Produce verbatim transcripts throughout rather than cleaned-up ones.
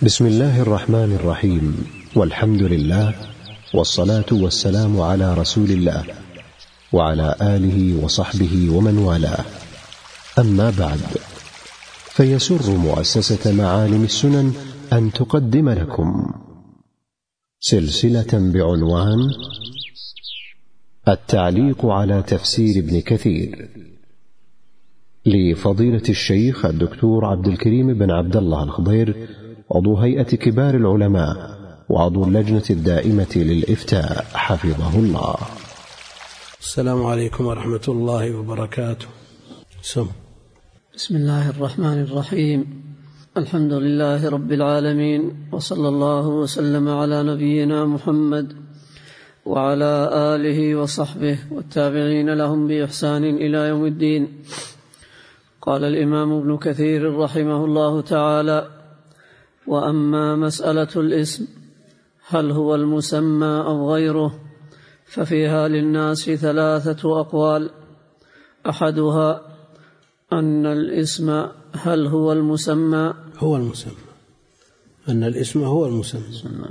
بسم الله الرحمن الرحيم، والحمد لله، والصلاة والسلام على رسول الله وعلى آله وصحبه ومن والاه. أما بعد، فيسر مؤسسة معالم السنن أن تقدم لكم سلسلة بعنوان التعليق على تفسير ابن كثير لفضيلة الشيخ الدكتور عبد الكريم بن عبد الله الخضير، عضو هيئة كبار العلماء وعضو اللجنة الدائمة للإفتاء، حفظه الله. السلام عليكم ورحمة الله وبركاته. سم. بسم الله الرحمن الرحيم. الحمد لله رب العالمين، وصلى الله وسلم على نبينا محمد وعلى آله وصحبه والتابعين لهم بإحسان إلى يوم الدين. قال الإمام ابن كثير رحمه الله تعالى: وأما مسألة الاسم هل هو المسمى أو غيره ففيها للناس ثلاثة أقوال. أحدها أن الاسم هل هو المسمى هو المسمى أن الاسم هو المسمى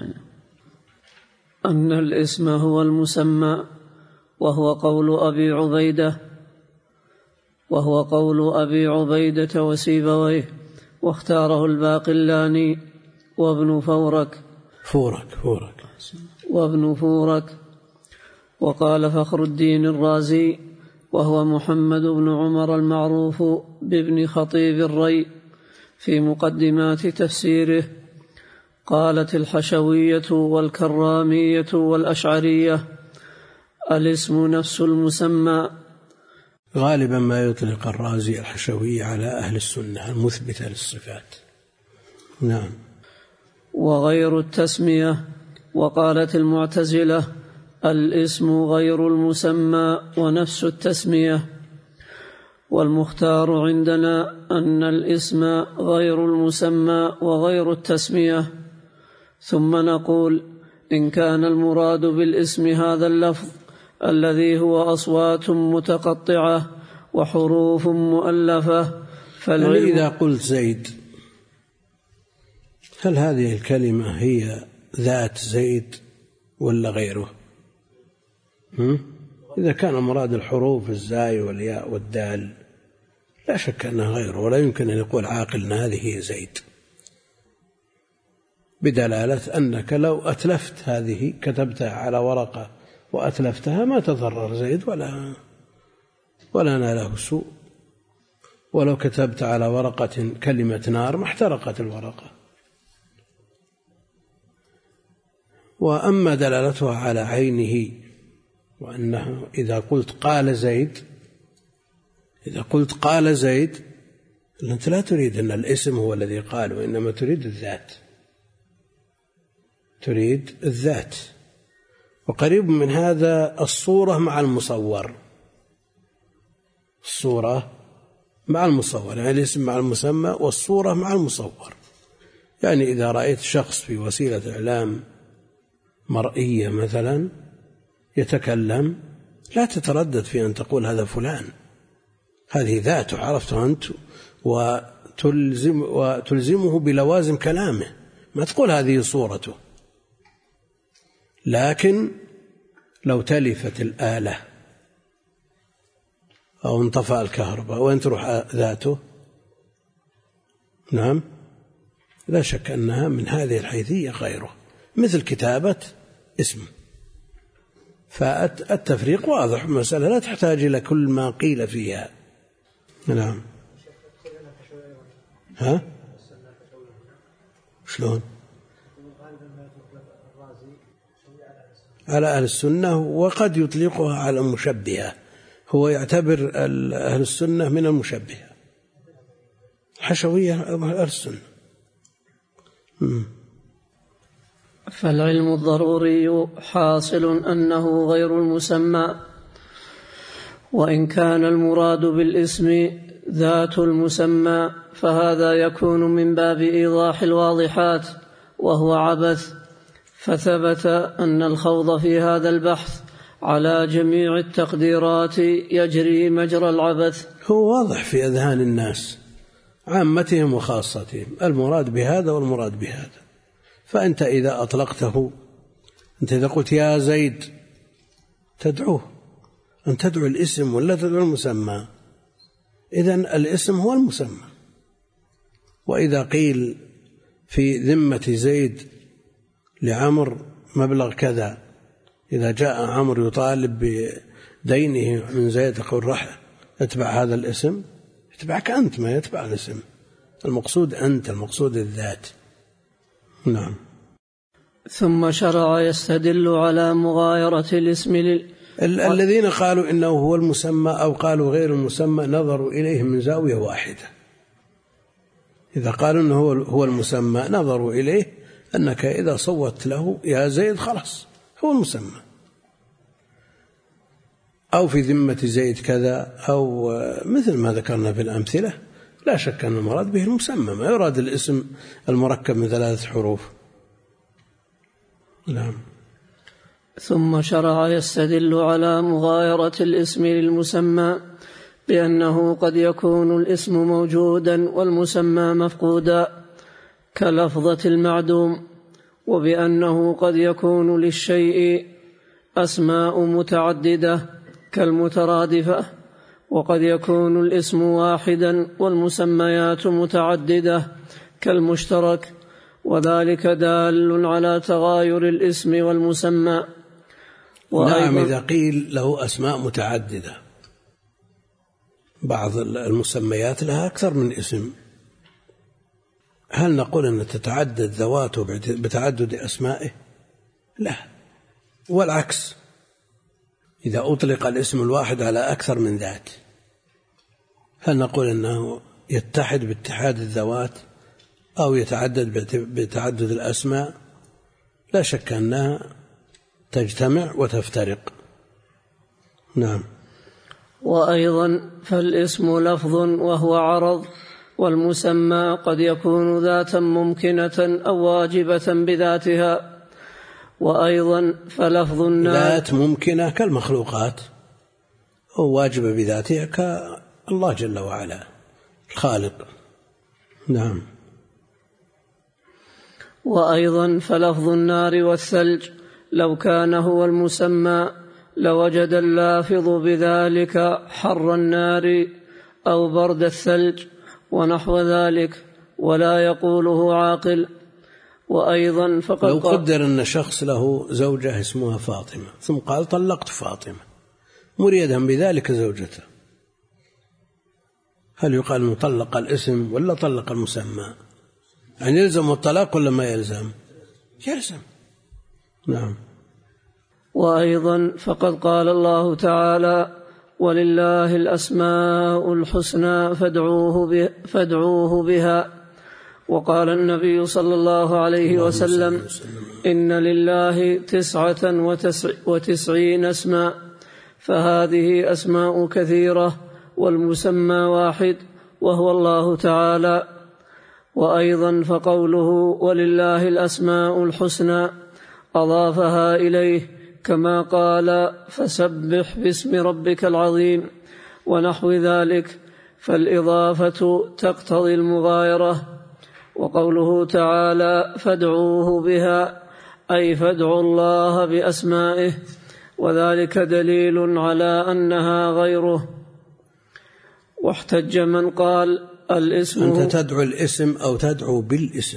أن الاسم هو المسمى وهو قول أبي عبيدة وهو قول أبي عبيدة وسيبويه، واختاره الباقلاني وابن فورك فورك فورك وابن فورك وقال فخر الدين الرازي وهو محمد بن عمر المعروف بابن خطيب الري في مقدمات تفسيره: قالت الحشوية والكرامية والأشعرية الاسم نفس المسمى. غالبا ما يطلق الرازي الحشوية على أهل السنة المثبتة للصفات. نعم. وغير التسمية. وقالت المعتزلة الاسم غير المسمى ونفس التسمية. والمختار عندنا أن الاسم غير المسمى وغير التسمية. ثم نقول: إن كان المراد بالاسم هذا اللفظ الذي هو أصوات متقطعة وحروف مؤلفة فالعلم. إذا قلت زيد، هل هذه الكلمة هي ذات زيد ولا غيره؟ هم؟ إذا كان مراد الحروف الزاي والياء والدال لا شك أنها غيره، ولا يمكن أن يقول عاقل أن هذه هي زيد، بدلالة أنك لو أتلفت هذه كتبتها على ورقة وأتلفتها ما تضرر زيد ولا ولا ناله سوء، ولو كتبت على ورقة كلمة نار ما احترقت الورقة. وأما دلالتها على عينه، وأنه إذا قلت قال زيد إذا قلت قال زيد أنت لا تريد أن الاسم هو الذي قال، وإنما تريد الذات تريد الذات وقريب من هذا الصورة مع المصور الصورة مع المصور يعني الاسم مع المسمى والصورة مع المصور. يعني إذا رأيت شخص في وسيلة إعلام مرئية مثلا يتكلم لا تتردد في أن تقول هذا فلان، هذه ذاته عرفته أنت، وتلزم وتلزمه بلوازم كلامه، ما تقول هذه صورته. لكن لو تلفت الآلة أو انطفأ الكهرباء وين تروح ذاته؟ نعم، لا شك أنها من هذه الحيثية غيره، مثل كتابة اسم. فالتفريق واضح، مسألة لا تحتاج إلى كل ما قيل فيها. نعم. ها؟ شلون؟ على أهل السنة، وقد يطلقها على المشبهة، هو يعتبر أهل السنة من المشبهة، حشوية أهل السنة. م. فالعلم الضروري حاصل أنه غير المسمى، وإن كان المراد بالاسم ذات المسمى فهذا يكون من باب إيضاح الواضحات وهو عبث. فثبت أن الخوض في هذا البحث على جميع التقديرات يجري مجرى العبث. هو واضح في أذهان الناس عامتهم وخاصتهم، المراد بهذا والمراد بهذا. فأنت إذا أطلقته، أنت إذا قلت يا زيد تدعوه، أن تدعو الاسم ولا تدعو المسمى؟ إذن الاسم هو المسمى. وإذا قيل في ذمة زيد لعمر مبلغ كذا، إذا جاء عمر يطالب بدينه من زيد تقول رح اتبع هذا الاسم، اتبعك أنت، ما يتبع الاسم. المقصود أنت، المقصود الذات. نعم. ثم شرع يستدل على مغايرة الاسم لل... ال- الذين قالوا إنه هو المسمى أو قالوا غير المسمى نظروا إليه من زاوية واحدة. إذا قالوا إنه هو المسمى نظروا إليه أنك إذا صوت له يا زيد خلاص هو المسمى، أو في ذمة زيد كذا، أو مثل ما ذكرنا في الأمثلة. لا شك أن المراد به المسمى، ما يراد الاسم المركب من ثلاثة حروف. نعم. ثم شرع يستدل على مغايرة الاسم للمسمى بأنه قد يكون الاسم موجودا والمسمى مفقودا كلفظة المعدوم، وبأنه قد يكون للشيء أسماء متعددة كالمترادفة، وقد يكون الاسم واحدا والمسميات متعددة كالمشترك، وذلك دال على تغاير الاسم والمسمى. نعم. إذا قيل له أسماء متعددة، بعض المسميات لها أكثر من اسم، هل نقول أن تتعدد ذواته بتعدد أسمائه؟ لا. والعكس، إذا أطلق الاسم الواحد على أكثر من ذات، هل نقول أنه يتحد باتحاد الذوات أو يتعدد بتعدد الأسماء؟ لا شك أنها تجتمع وتفترق. نعم. وأيضا فالاسم لفظ وهو عرض، والمسمى قد يكون ذاتا ممكنة أو واجبة بذاتها. وأيضا فلفظ ذات ممكنة كالمخلوقات، أو واجبة بذاتها كالله جل وعلا الخالق. نعم. وأيضا فلفظ النار والثلج لو كان هو المسمى لوجد اللافظ بذلك حر النار أو برد الثلج ونحو ذلك، ولا يقوله عاقل. وأيضا فقد لو قدر أن شخص له زوجة اسمها فاطمة ثم قال طلقت فاطمة مريدا بذلك زوجته، هل يقال أنه طلق الاسم ولا طلق المسمى؟ يعني يلزم الطلاق ولا ما يلزم؟ يلزم. نعم. وأيضا فقد قال الله تعالى ولله الأسماء الحسنى فادعوه, فادعوه بها. وقال النبي صلى الله عليه وسلم إن لله تسعة وتسعين اسما، فهذه أسماء كثيرة والمسمى واحد وهو الله تعالى. وأيضا فقوله ولله الأسماء الحسنى أضافها إليه كما قال فسبح باسم ربك العظيم ونحو ذلك، فالإضافة تقتضي المغايرة. وقوله تعالى فادعوه بها أي فادعوا الله بأسمائه، وذلك دليل على أنها غيره. واحتج من قال الاسم أنت تدعو الاسم أو تدعو بالاسم،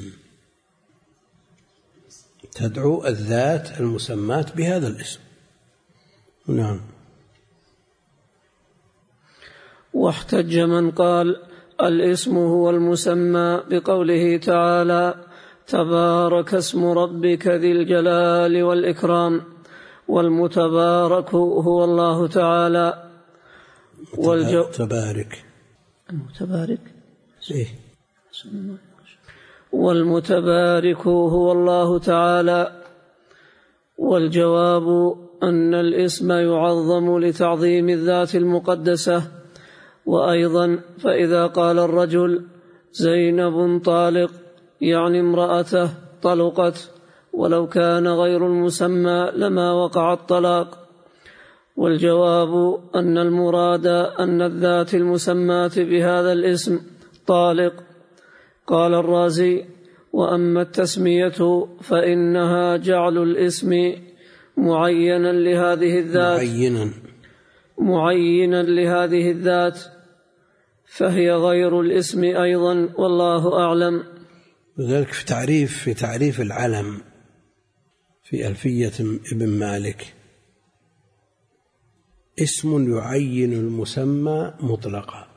تدعو الذات المسمات بهذا الاسم. نعم. واحتج من قال الاسم هو المسمى بقوله تعالى تبارك اسم ربك ذي الجلال والإكرام، والمتبارك هو الله تعالى. والجو... تبارك المتبارك إيه؟ والمتبارك هو الله تعالى. والجواب أن الاسم يعظم لتعظيم الذات المقدسة. وأيضا فإذا قال الرجل زينب طالق يعني امرأته طلقت، ولو كان غير المسمى لما وقع الطلاق. والجواب أن المراد أن الذات المسماة بهذا الاسم طالق قال الرازي: وأما التسمية فإنها جعل الاسم معينا لهذه الذات معينا معينا لهذه الذات فهي غير الاسم أيضا، والله أعلم. وذلك في تعريف في تعريف العلم في ألفية ابن مالك: اسم يعين المسمى مطلقا.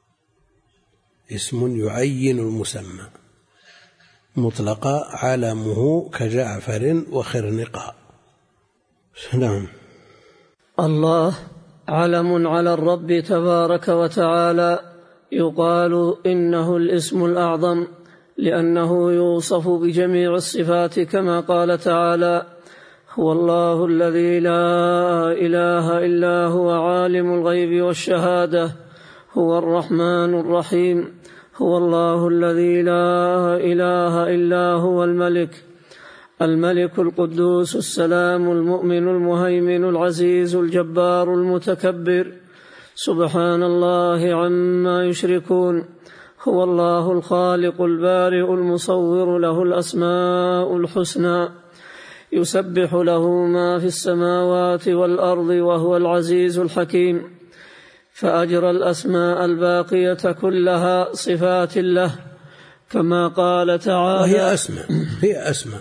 اسم يعين المسمى مطلقا، علمه كجعفر وخرنقا. نعم. الله علم على الرب تبارك وتعالى، يقال إنه الاسم الأعظم لأنه يوصف بجميع الصفات، كما قال تعالى: هو الله الذي لا إله إلا هو عالم الغيب والشهادة هو الرحمن الرحيم. هو الله الذي لا إله إلا هو الملك الملك القدوس السلام المؤمن المهيمن العزيز الجبار المتكبر، سبحان الله عما يشركون. هو الله الخالق البارئ المصور، له الأسماء الحسنى، يسبح له ما في السماوات والأرض، وهو العزيز الحكيم. فأجرى الأسماء الباقية كلها صفات له، كما قال تعالى: وهي أسماء هي أسماء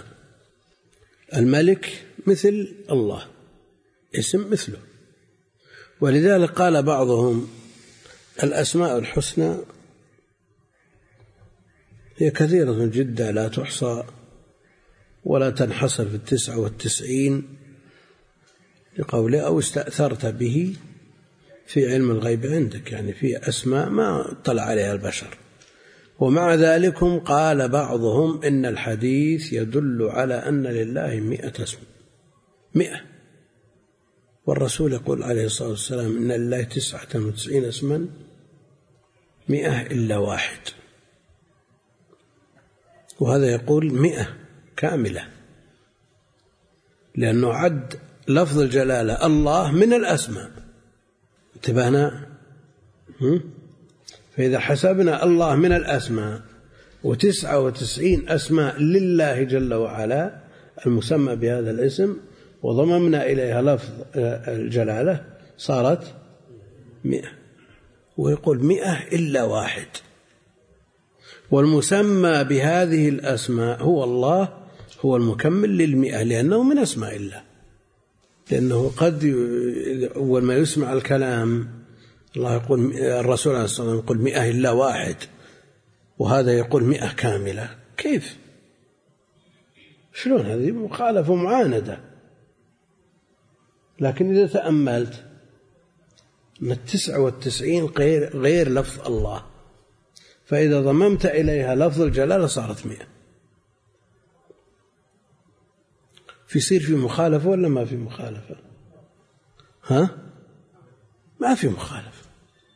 الملك مثل الله، اسم مثله. ولذلك قال بعضهم: الأسماء الحسنى هي كثيرة جدا لا تحصى ولا تنحصر في التسعة والتسعين، لقوله: أو استأثرت به في علم الغيب عندك، يعني في أسماء ما اطلع عليها البشر. ومع ذلك قال بعضهم إن الحديث يدل على أن لله مئة اسم، مئة، والرسول يقول عليه الصلاة والسلام: إن لله تسعة وتسعين اسما مئة إلا واحد. وهذا يقول مئة كاملة، لأنه عد لفظ الجلالة الله من الأسماء. انتبهنا؟ فإذا حسبنا الله من الأسماء وتسعة وتسعين أسماء لله جل وعلا المسمى بهذا الاسم، وضممنا إليها لفظ الجلالة، صارت مئة. ويقول مئة إلا واحد. والمسمى بهذه الأسماء هو الله، هو المكمل للمئة، لأنه من أسماء الله. لأنه قد أول ما يسمع الكلام الله يقول، الرسول عليه الصلاة والسلام يقول مئة إلا واحد، وهذا يقول مئة كاملة. كيف؟ شلون؟ هذه مخالفة ومعاندة. لكن إذا تأملت أن التسعة والتسعين غير, غير لفظ الله، فإذا ضممت إليها لفظ الجلالة صارت مئة. في يصير في مخالفة ولا ما في مخالفة؟ ها؟ ما في مخالفة.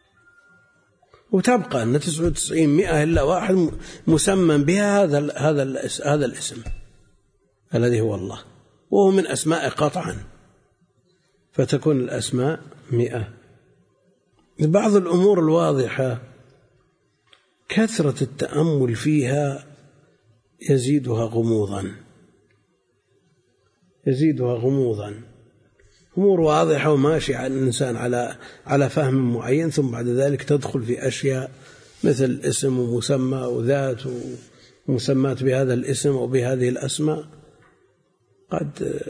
وتبقى أن تسعة وتسعين مئة إلا واحد مسمى بها هذا هذا هذا الاسم الذي هو الله، وهو من أسماء قطعا، فتكون الأسماء مئة. بعض الأمور الواضحة كثرة التأمل فيها يزيدها غموضا يزيدها غموضا أمور واضحة وماشي على الإنسان على على فهم معين، ثم بعد ذلك تدخل في أشياء مثل اسم ومسمى وذات ومسمات بهذا الاسم وبهذه الأسماء، قد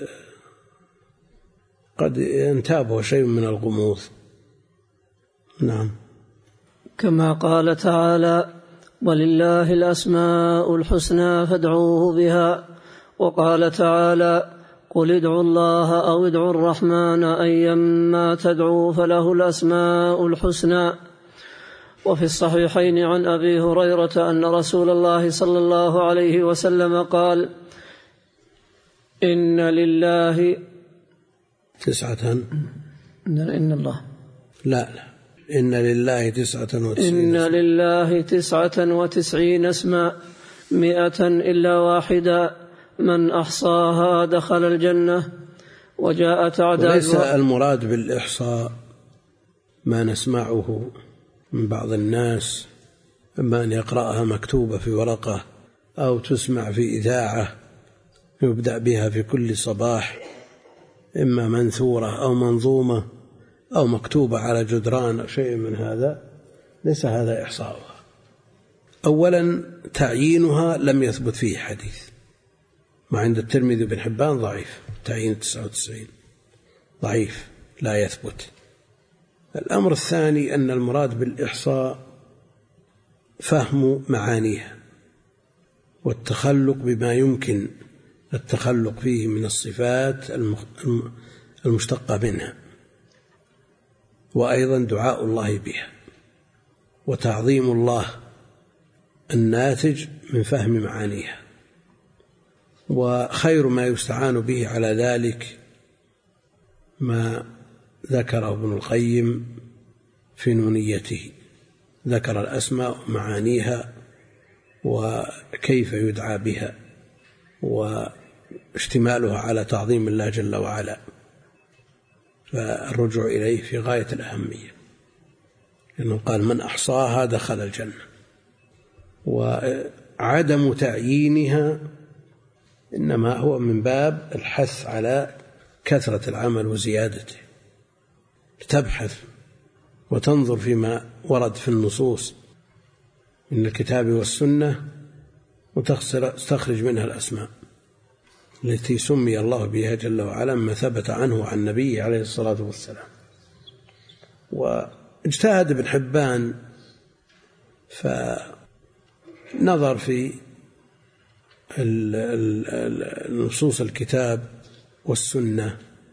قد ينتابه شيء من الغموض. نعم. كما قال تعالى: ولله الأسماء الحسنى فادعوه بها. وقال تعالى: قل ادعوا الله أو ادعوا الرحمن أيما تدعوا فله الأسماء الحسنى. وفي الصحيحين عن أبي هريرة أن رسول الله صلى الله عليه وسلم قال: إن لله تسعة إن الله لا لا إن لله تسعة وتسعين إن لله تسعة وتسعين اسما مئة إلا واحدا من أحصاها دخل الجنة. وجاء تعداد. وليس المراد بالإحصاء ما نسمعه من بعض الناس إما أن يقرأها مكتوبة في ورقة أو تسمع في إذاعة يبدأ بها في كل صباح، إما منثورة أو منظومة أو مكتوبة على جدران أو شيء من هذا، ليس هذا إحصاؤها. أولا تعيينها لم يثبت فيه حديث، ما عند الترمذي بن حبان ضعيف، تعيين تسعة وتسعين ضعيف لا يثبت. الأمر الثاني أن المراد بالإحصاء فهم معانيها والتخلق بما يمكن التخلق فيه من الصفات المشتقة منها، وأيضا دعاء الله بها وتعظيم الله الناتج من فهم معانيها. وخير ما يستعان به على ذلك ما ذكره ابن القيم في نونيته، ذكر الأسماء ومعانيها وكيف يدعى بها واشتمالها على تعظيم الله جل وعلا، فالرجوع إليه في غاية الأهمية، لأنه قال من أحصاها دخل الجنة. وعدم تعيينها إنما هو من باب الحث على كثرة العمل وزيادته، تبحث وتنظر فيما ورد في النصوص من الكتاب والسنة وتستخرج منها الأسماء التي سمي الله بها جل وعلا ما ثبت عنه عن النبي عليه الصلاة والسلام. واجتهد ابن حبان فنظر في نصوص الكتاب والسنة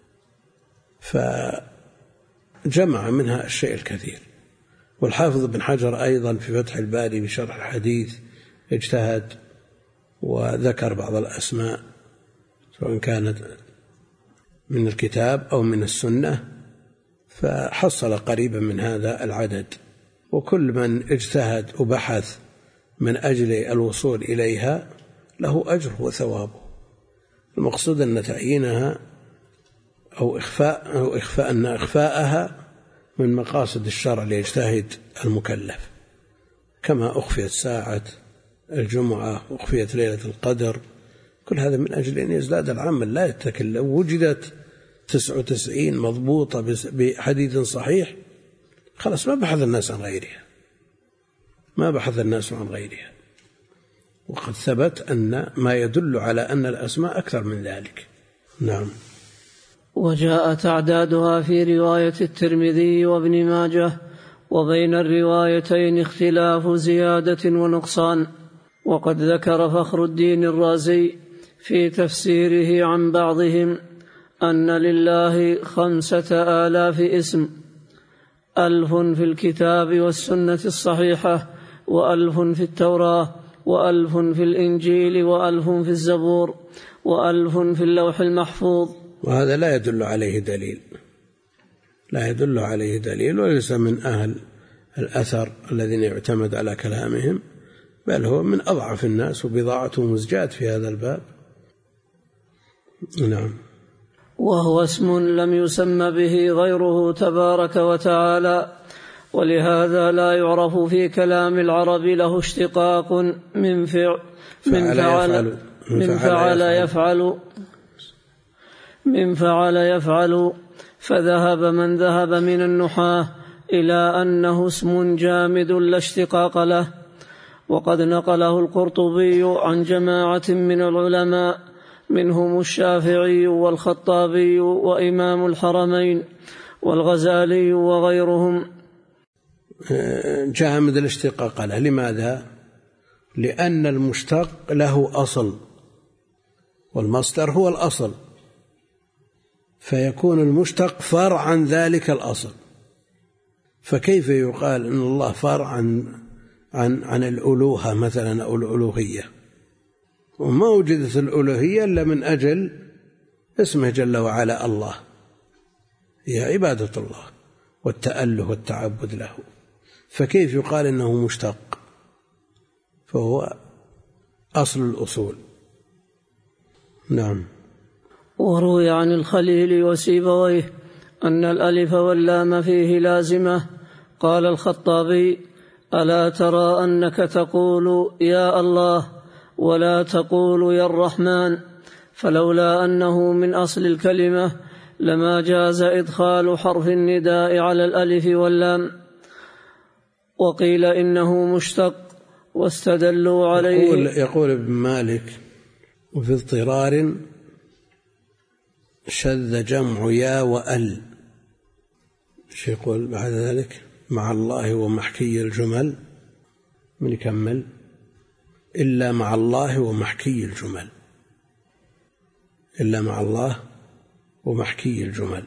فجمع منها الشيء الكثير. والحافظ ابن حجر أيضا في فتح الباري بشرح الحديث اجتهد وذكر بعض الأسماء سواء كانت من الكتاب أو من السنة، فحصل قريبا من هذا العدد. وكل من اجتهد وبحث من أجل الوصول إليها له أجر وثوابه. المقصود أن تعيينها أو إخفاء أو إخفاء أن إخفاءها من مقاصد الشرع ليجتهد المكلف، كما أخفيت ساعة الجمعة وأخفيت ليلة القدر، كل هذا من أجل أن يزداد العمل لا يتكل. لو وجدت تسعة وتسعين مضبوطة بحديث صحيح خلاص ما بحث الناس عن غيرها، ما بحث الناس عن غيرها. وقد ثبت أن ما يدل على أن الأسماء أكثر من ذلك. نعم. وجاء تعدادها في رواية الترمذي وابن ماجه، وبين الروايتين اختلاف زيادة ونقصان. وقد ذكر فخر الدين الرازي في تفسيره عن بعضهم أن لله خمسة آلاف اسم، ألف في الكتاب والسنة الصحيحة، وألف في التوراة، وألف في الإنجيل، وألف في الزبور، وألف في اللوح المحفوظ. وهذا لا يدل عليه دليل، لا يدل عليه دليل، وليس من أهل الأثر الذين يعتمد على كلامهم، بل هو من أضعف الناس وبضاعته مزجات في هذا الباب. نعم. وهو اسم لم يسم به غيره تبارك وتعالى، ولهذا لا يعرف في كلام العرب له اشتقاق من فعل من فعل من فعل يفعل من فعل يفعل فذهب من ذهب من النحاة إلى أنه اسم جامد لا اشتقاق له. وقد نقله القرطبي عن جماعة من العلماء منهم الشافعي والخطابي وإمام الحرمين والغزالي وغيرهم. جامد الاشتقاق له. لماذا؟ لأن المشتق له أصل والمصدر هو الأصل، فيكون المشتق فرع عن ذلك الأصل. فكيف يقال أن الله فرع عن عن عن الألوهة مثلا أو الألوهية؟ وما وجدت الألوهية إلا من أجل اسمه جل وعلا الله، هي عبادة الله والتأله والتعبد له، فكيف يقال إنه مشتق؟ فهو أصل الأصول. نعم. وروي عن الخليل وسيبويه أن الألف واللام فيه لازمة. قال الخطابي: ألا ترى أنك تقول يا الله ولا تقول يا الرحمن؟ فلولا أنه من أصل الكلمة لما جاز إدخال حرف النداء على الألف واللام. وقيل إنه مشتق واستدلوا عليه. يقول, يقول ابن مالك: وفي اضطرار شذ جمع يا وأل. شو يقول بعد ذلك؟ مع الله ومحكي الجمل. من يكمل؟ إلا مع الله ومحكي الجمل، إلا مع الله ومحكي الجمل.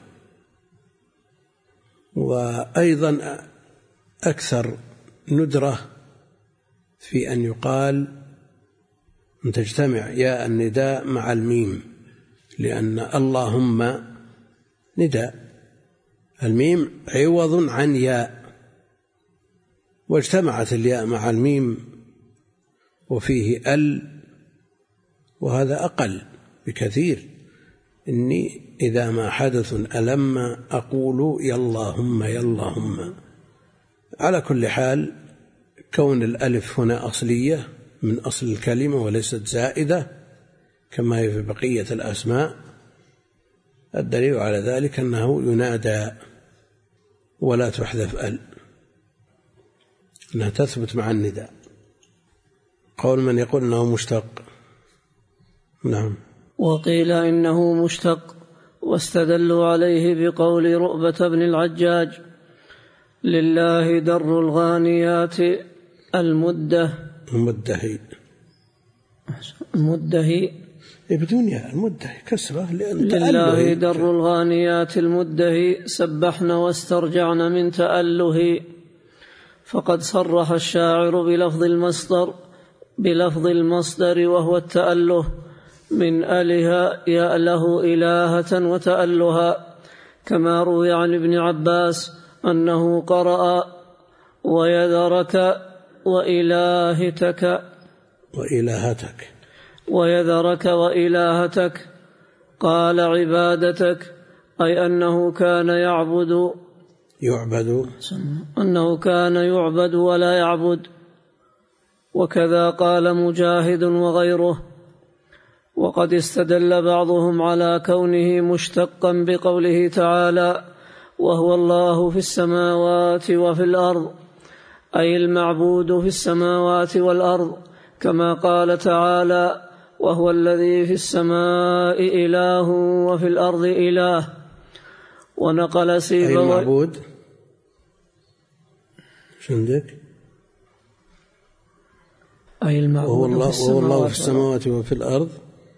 وأيضا أكثر ندرة في أن يقال أن تجتمع ياء النداء مع الميم، لأن اللهم نداء، الميم عوض عن ياء، واجتمعت الياء مع الميم وفيه ال، وهذا أقل بكثير. إني إذا ما حدث ألم أقول ياللهم ياللهم. على كل حال، كون الألف هنا أصلية من أصل الكلمة وليست زائدة كما هي في بقية الأسماء، الدليل على ذلك أنه ينادى ولا تحذف ال، أنها تثبت مع النداء. قول من يقول أنه مشتق. نعم. وقيل إنه مشتق واستدلوا عليه بقول رؤبة بن العجاج: لله در الغانيات المدة المدهي المدهي بدون ياء، المدهي كسرة، لأن لله در الغانيات المدهي سبحن واسترجعن من تأله. فقد صرح الشاعر بلفظ المصدر بلفظ المصدر وهو التأله من أله يأله إلهة وتألها، كما روي عن ابن عباس أنه قرأ ويذرك وإلهتك وإلهتك ويذرك وإلهتك، قال عبادتك، أي أنه كان يعبد يعبد أنه كان يعبد ولا يعبد. وكذا قال مجاهد وغيره. وقد استدل بعضهم على كونه مشتقا بقوله تعالى: وهو الله في السماوات وفي الأرض، أي المعبود في السماوات والأرض، كما قال تعالى: وهو الذي في السماء إله وفي الأرض إله. ونقل سيبويه أي المعبود شندك أي المعبود وهو الله, في وهو الله في السماوات السماوات وفي الأرض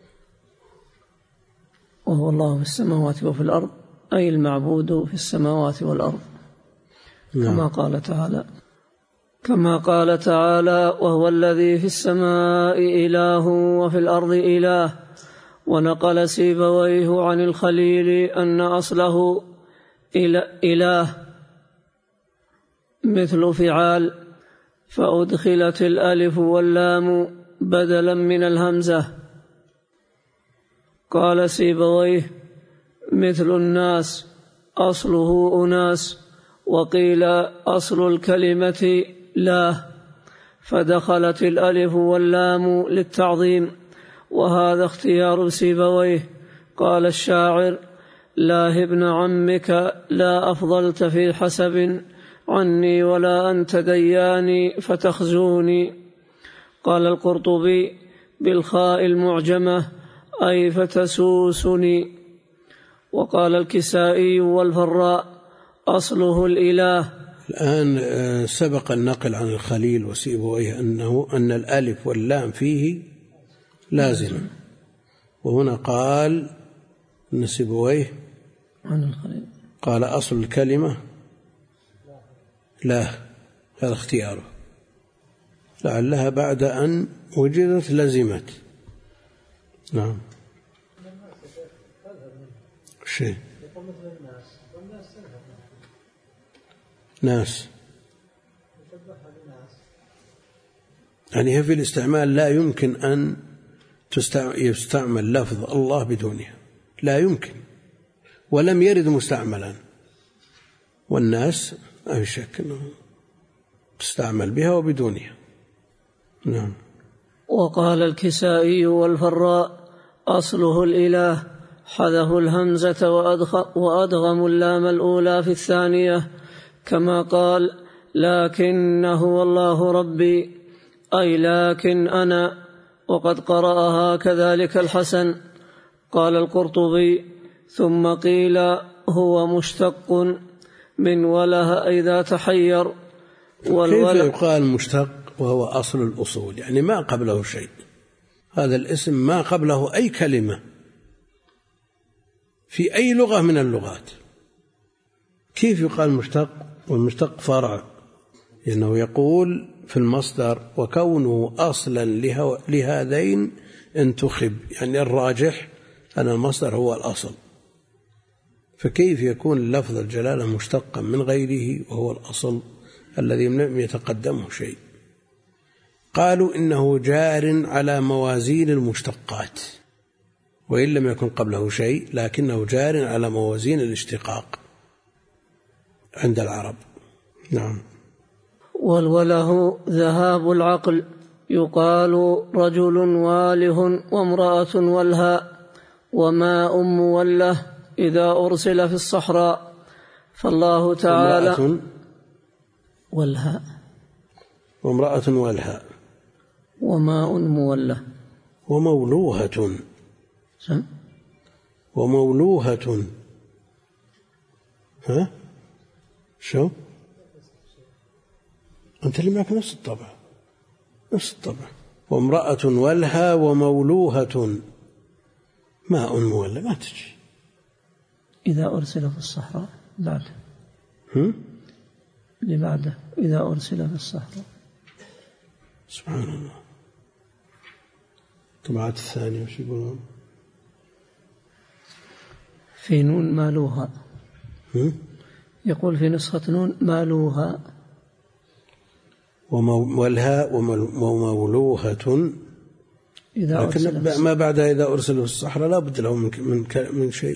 وهو الله في السماوات وفي الأرض، أي المعبود في السماوات والأرض. نعم. كما قال تعالى كما قال تعالى: وهو الذي في السماء إله وفي الأرض إله. ونقل سيبويه عن الخليل أن أصله إله مثل فعال، فأدخلت الألف واللام بدلا من الهمزة. قال سيبويه: مثل الناس أصله أناس، وقيل أصل الكلمة لا، فدخلت الألف واللام للتعظيم، وهذا اختيار سيبويه. قال الشاعر: لا ابن عمك لا أفضلت في حسب عني، ولا أنت دياني فتخزوني. قال القرطبي: بالخاء المعجمة، أي فتسوسني. وقال الكسائي والفراء: أصله الإله. الآن سبق النقل عن الخليل وسيبويه أنه أن الألف واللام فيه لازم، وهنا قال أن سيبويه عن الخليل قال أصل الكلمة لا، هذا اختياره، لعلها بعد أن وجدت لزمت. نعم. شيء ناس يعني هي في الاستعمال لا يمكن أن يستعمل لفظ الله بدونها، لا يمكن، ولم يرد مستعملا. والناس ما في شك أنه تستعمل بها وبدونها. نعم. وقال الكسائي والفراء أصله الإله، حذفوا الهمزة وأدغموا اللام الأولى في الثانية، كما قال لكن هو الله ربي، أي لكن أنا، وقد قرأها كذلك الحسن. قال القرطبي ثم قيل هو مشتق من وله إذا تحير. كيف يقال مشتق وهو أصل الأصول؟ يعني ما قبله شيء، هذا الاسم ما قبله أي كلمة في أي لغة من اللغات، كيف يقال مشتق؟ والمشتق فرع، لأنه يقول في المصدر وكونه أصلا لهذين انتخب، يعني الراجح أن المصدر هو الأصل، فكيف يكون لفظ الجلالة مشتقا من غيره وهو الأصل الذي لم يتقدمه شيء؟ قالوا إنه جار على موازين المشتقات، وإن لم يكن قبله شيء لكنه جار على موازين الاشتقاق عند العرب. نعم. والوله ذهاب العقل، يقال رجل واله وامرأة ولها، وماء موله إذا أرسل في الصحراء. فالله تعالى والها وامرأة والها وماء موله ومولوهة ومولوهة ها شو أنت اللي معك نفس الطبع نفس الطبع وامرأة والها ومولوهة ماء مولى ما تجي إذا أرسل في الصحراء بعد هم؟ اللي بعده إذا أرسل في الصحراء. سبحان الله. طبعات الثانية وش يقولون؟ في نون مالوها. هم؟ يقول في نسخة نون مالوها. والها ومولوهة، لكن ما بعدها إذا أرسل في الصحراء لا بد له من من من شيء.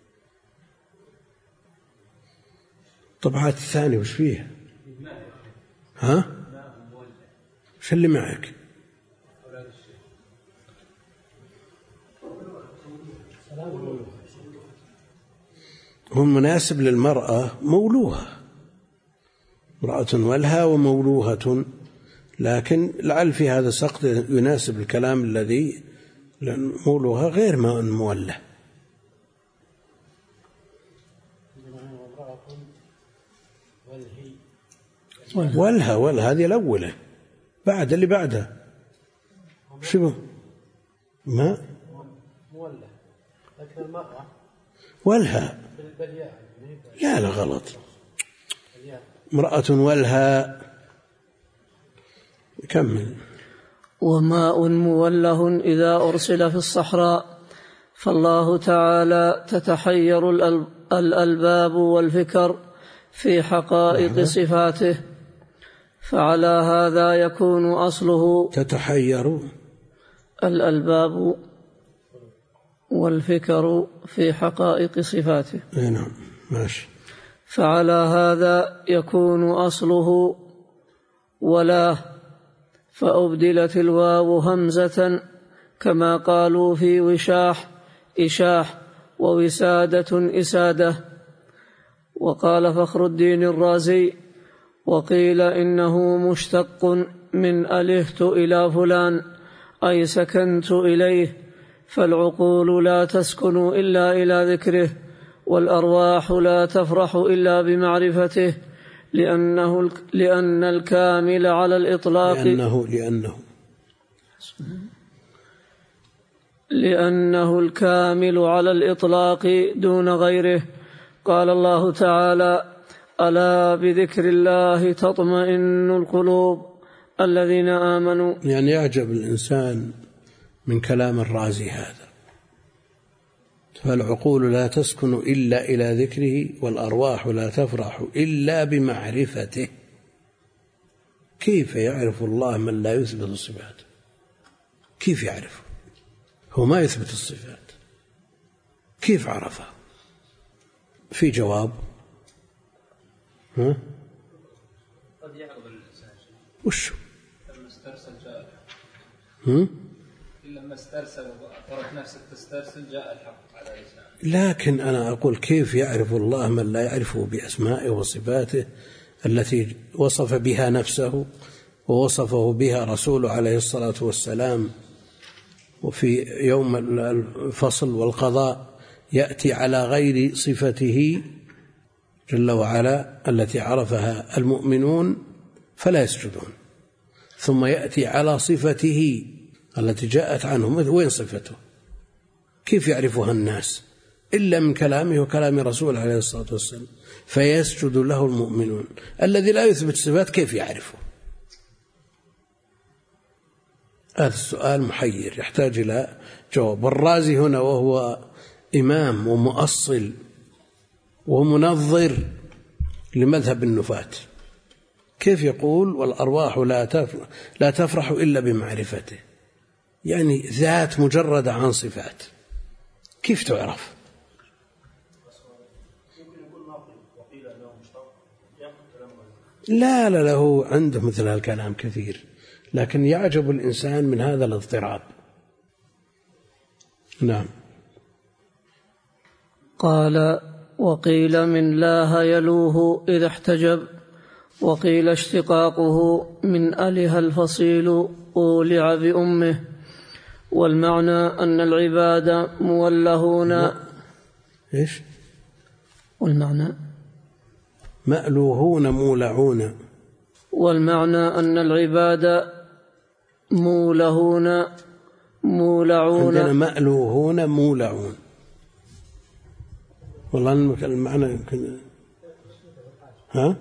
طبعات الثانية وش فيها؟ ها؟ وش اللي معك؟ هو مناسب للمرأة مولوها، امرأة ولها ومولوهة، لكن لعل في هذا سقط يناسب الكلام الذي مولوها غير ماء مولى. ولها ولها هذه الأولى بعد اللي بعدها شو ماء مولى، لكن المرأة ولها لا لا غلط، امرأة ولها. كمل. وماء موله إذا أرسل في الصحراء. فالله تعالى تتحير الألباب والفكر في حقائق صفاته، فعلى هذا يكون أصله تتحير الألباب والفكر في حقائق صفاته. نعم ماشي. فعلى هذا يكون أصله ولا، فأبدلت الواو همزة كما قالوا في وشاح إشاح ووسادة إسادة. وقال فخر الدين الرازي وقيل إنه مشتق من ألهت إلى فلان، أي سكنت إليه، فالعقول لا تسكن إلا إلى ذكره، والأرواح لا تفرح إلا بمعرفته، لأنه لأن الكامل على الإطلاق لأنه لأنه لأنه الكامل على الإطلاق دون غيره. قال الله تعالى ألا بذكر الله تطمئن القلوب الذين آمنوا. يعني يعجب الإنسان من كلام الرازي هذا، فالعقول لا تسكن إلا إلى ذكره والأرواح لا تفرح إلا بمعرفته. كيف يعرف الله من لا يثبت الصفات؟ كيف يعرفه؟ هو ما يثبت الصفات، كيف عرفه؟ في جواب؟ ها؟ قد يعرض الإنسان وش لما استرسل جاء الحق. هم؟ لما استرسل وأثرت نفسك تسترسل جاء الحق على لسانه. لكن أنا أقول كيف يعرف الله من لا يعرفه بأسمائه وصفاته التي وصف بها نفسه ووصفه بها رسوله عليه الصلاة والسلام. وفي يوم الفصل والقضاء يأتي على غير صفته جل وعلا التي عرفها المؤمنون فلا يسجدون، ثم يأتي على صفته التي جاءت عنه. وين صفته؟ كيف يعرفها الناس إلا من كلامه وكلام رسوله عليه الصلاة والسلام؟ فيسجد له المؤمنون. الذي لا يثبت صفات كيف يعرفه؟ هذا السؤال محير يحتاج إلى جواب. الرازي هنا وهو إمام ومؤصل ومنظر لمذهب النفاة كيف يقول والأرواح لا تفرح إلا بمعرفته؟ يعني ذات مجردة عن صفات كيف تعرف؟ لا لا له عنده مثل هالكلام كثير، لكن يعجب الإنسان من هذا الاضطراب. نعم. قال: وقيل من لاه يلوه إذا احتجب، وقيل اشتقاقه من أله الفصيل أولع بأمه، والمعنى أن العباد مولهون. إيش؟ والمعنى مألوهون مولعون. والمعنى أن العباد مولهون مولعون. عندنا مألوهون مولعون. والله المعنى يمكن ها؟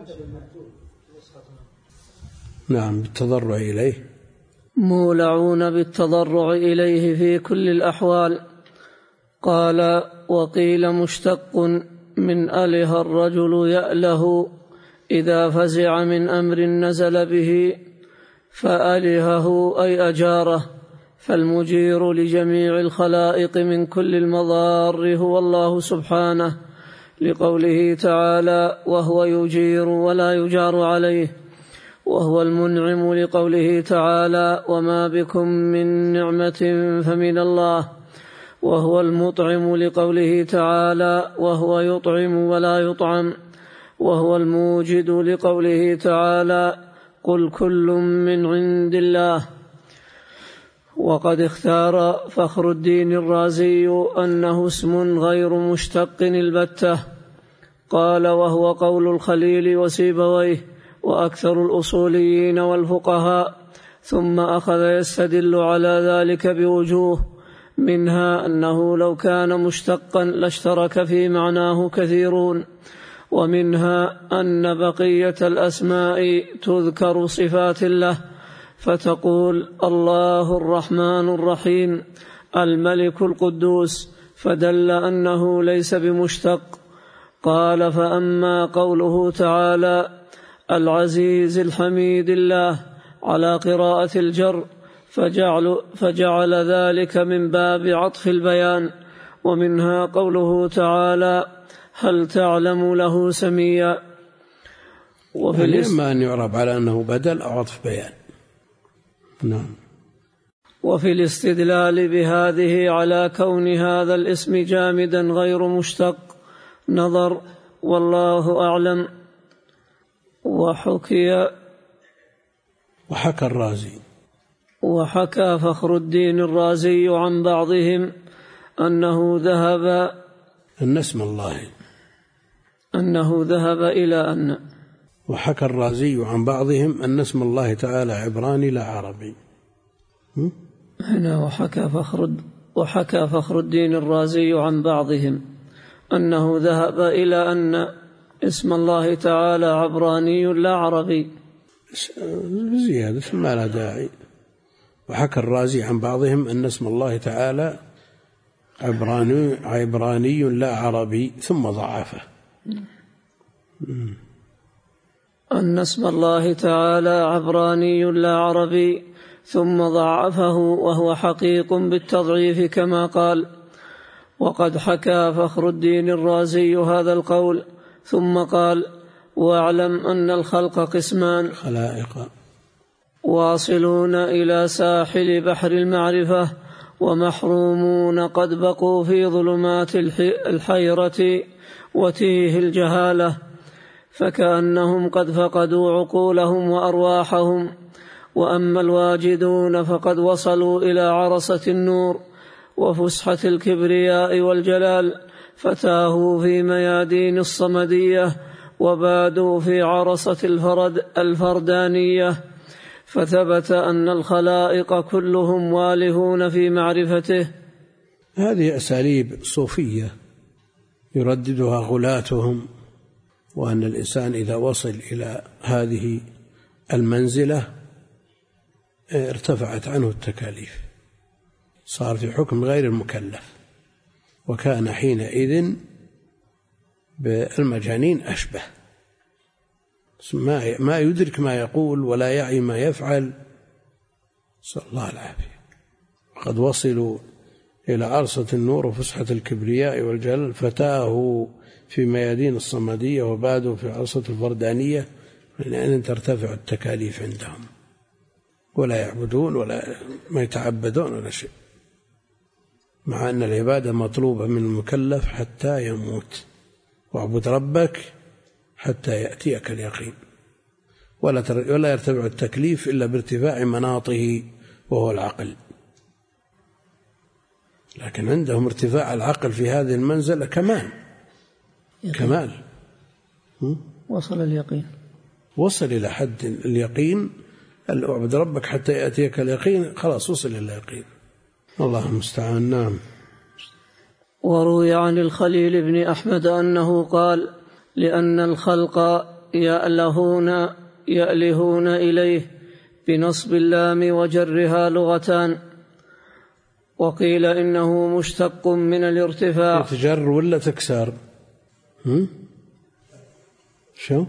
نعم بالتضرع إليه. مولعون بالتضرع إليه في كل الأحوال. قال: وقيل مشتق من أله الرجل يأله إذا فزع من أمر نزل به، فألهه أي أجاره، فالمجير لجميع الخلائق من كل المضار هو الله سبحانه، لقوله تعالى: وهو يجير ولا يجار عليه. وهو المنعم لقوله تعالى: وما بكم من نعمة فمن الله. وهو المطعم لقوله تعالى: وهو يطعم ولا يطعم. وهو الموجد لقوله تعالى: قل كل من عند الله. وقد اختار فخر الدين الرازي أنه اسم غير مشتق البتة. قال: وهو قول الخليل وسيبويه وأكثر الأصوليين والفقهاء. ثم أخذ يستدل على ذلك بوجوه، منها أنه لو كان مشتقا لاشترك في معناه كثيرون، ومنها أن بقية الأسماء تذكر صفات له، فتقول: الله الرحمن الرحيم، الملك القدوس، فدل أنه ليس بمشتق. قال: فأما قوله تعالى: العزيز الحميد الله، على قراءة الجر، فجعل, فجعل ذلك من باب عطف البيان. ومنها قوله تعالى: هل تعلم له سميا. وفي يعني إما أن يعرب على أنه بدل أو عطف بيان. نعم. وفي الاستدلال بهذه على كون هذا الاسم جامدا غير مشتق نظر، والله أعلم. وحكي وحكى الرازي وحكى فخر الدين الرازي عن بعضهم أنه ذهب أن اسم الله أنه ذهب إلى أن وحكى الرازي عن بعضهم أن اسم الله تعالى عبراني لا عربي. هنا وحكى فخر وحكى فخر الدين الرازي عن بعضهم أنه ذهب إلى أن اسم الله تعالى عبراني لا عربي. زيادة ما لا داعي. وحكى الرازي عن بعضهم أن اسم الله تعالى عبراني, عبراني لا عربي، ثم ضعفه. أن اسم الله تعالى عبراني لا عربي ثم ضعفه، وهو حقيق بالتضعيف كما قال. وقد حكى فخر الدين الرازي هذا القول ثم قال: واعلم أن الخلق قسمان. خلائق واصلون إلى ساحل بحر المعرفة ومحرومون قد بقوا في ظلمات الحيرة وتيه الجهالة، فكأنهم قد فقدوا عقولهم وأرواحهم. وأما الواجدون فقد وصلوا إلى عرصة النور وفسحة الكبرياء والجلال، فتاهوا في ميادين الصمدية وبادوا في عرصة الفرد الفردانية، فثبت أن الخلائق كلهم والهون في معرفته. هذه أساليب صوفية يرددها غلاتهم، وأن الإنسان إذا وصل إلى هذه المنزلة ارتفعت عنه التكاليف، صار في حكم غير المكلف، وكان حينئذ بالمجانين أشبه، ما يدرك ما يقول ولا يعي ما يفعل، صلى الله العافية. قد وصلوا إلى عرصة النور وفسحة الكبرياء والجلال، فتاهوا في ميادين الصمدية وبادوا في عرصة الفردانية، لأن ترتفع التكاليف عندهم، ولا يعبدون ولا ما يتعبدون ولا شيء، مع أن العبادة مطلوبة من المكلف حتى يموت. واعبد ربك حتى يأتيك اليقين، ولا يرتفع التكليف إلا بارتفاع مناطه وهو العقل. لكن عندهم ارتفاع العقل في هذه المنزلة كمال كمال وصل اليقين، وصل إلى حد اليقين. اعبد ربك حتى يأتيك اليقين، خلاص وصل إلى اليقين. الله المستعان. نعم. وروي عن الخليل بن أحمد أنه قال: لأن الخلق يألهون يألهون إليه، بنصب اللام وجرها لغتان. وقيل إنه مشتق من الارتفاع. تجر ولا تكسر؟ هم؟ شو؟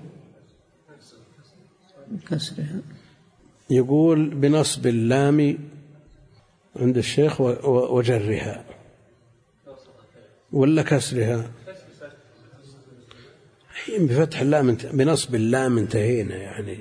كسرها. يقول بنصب اللام عند الشيخ وجرها، ولا كسرها؟ بفتح اللام، بنصب اللام انتهينا يعني.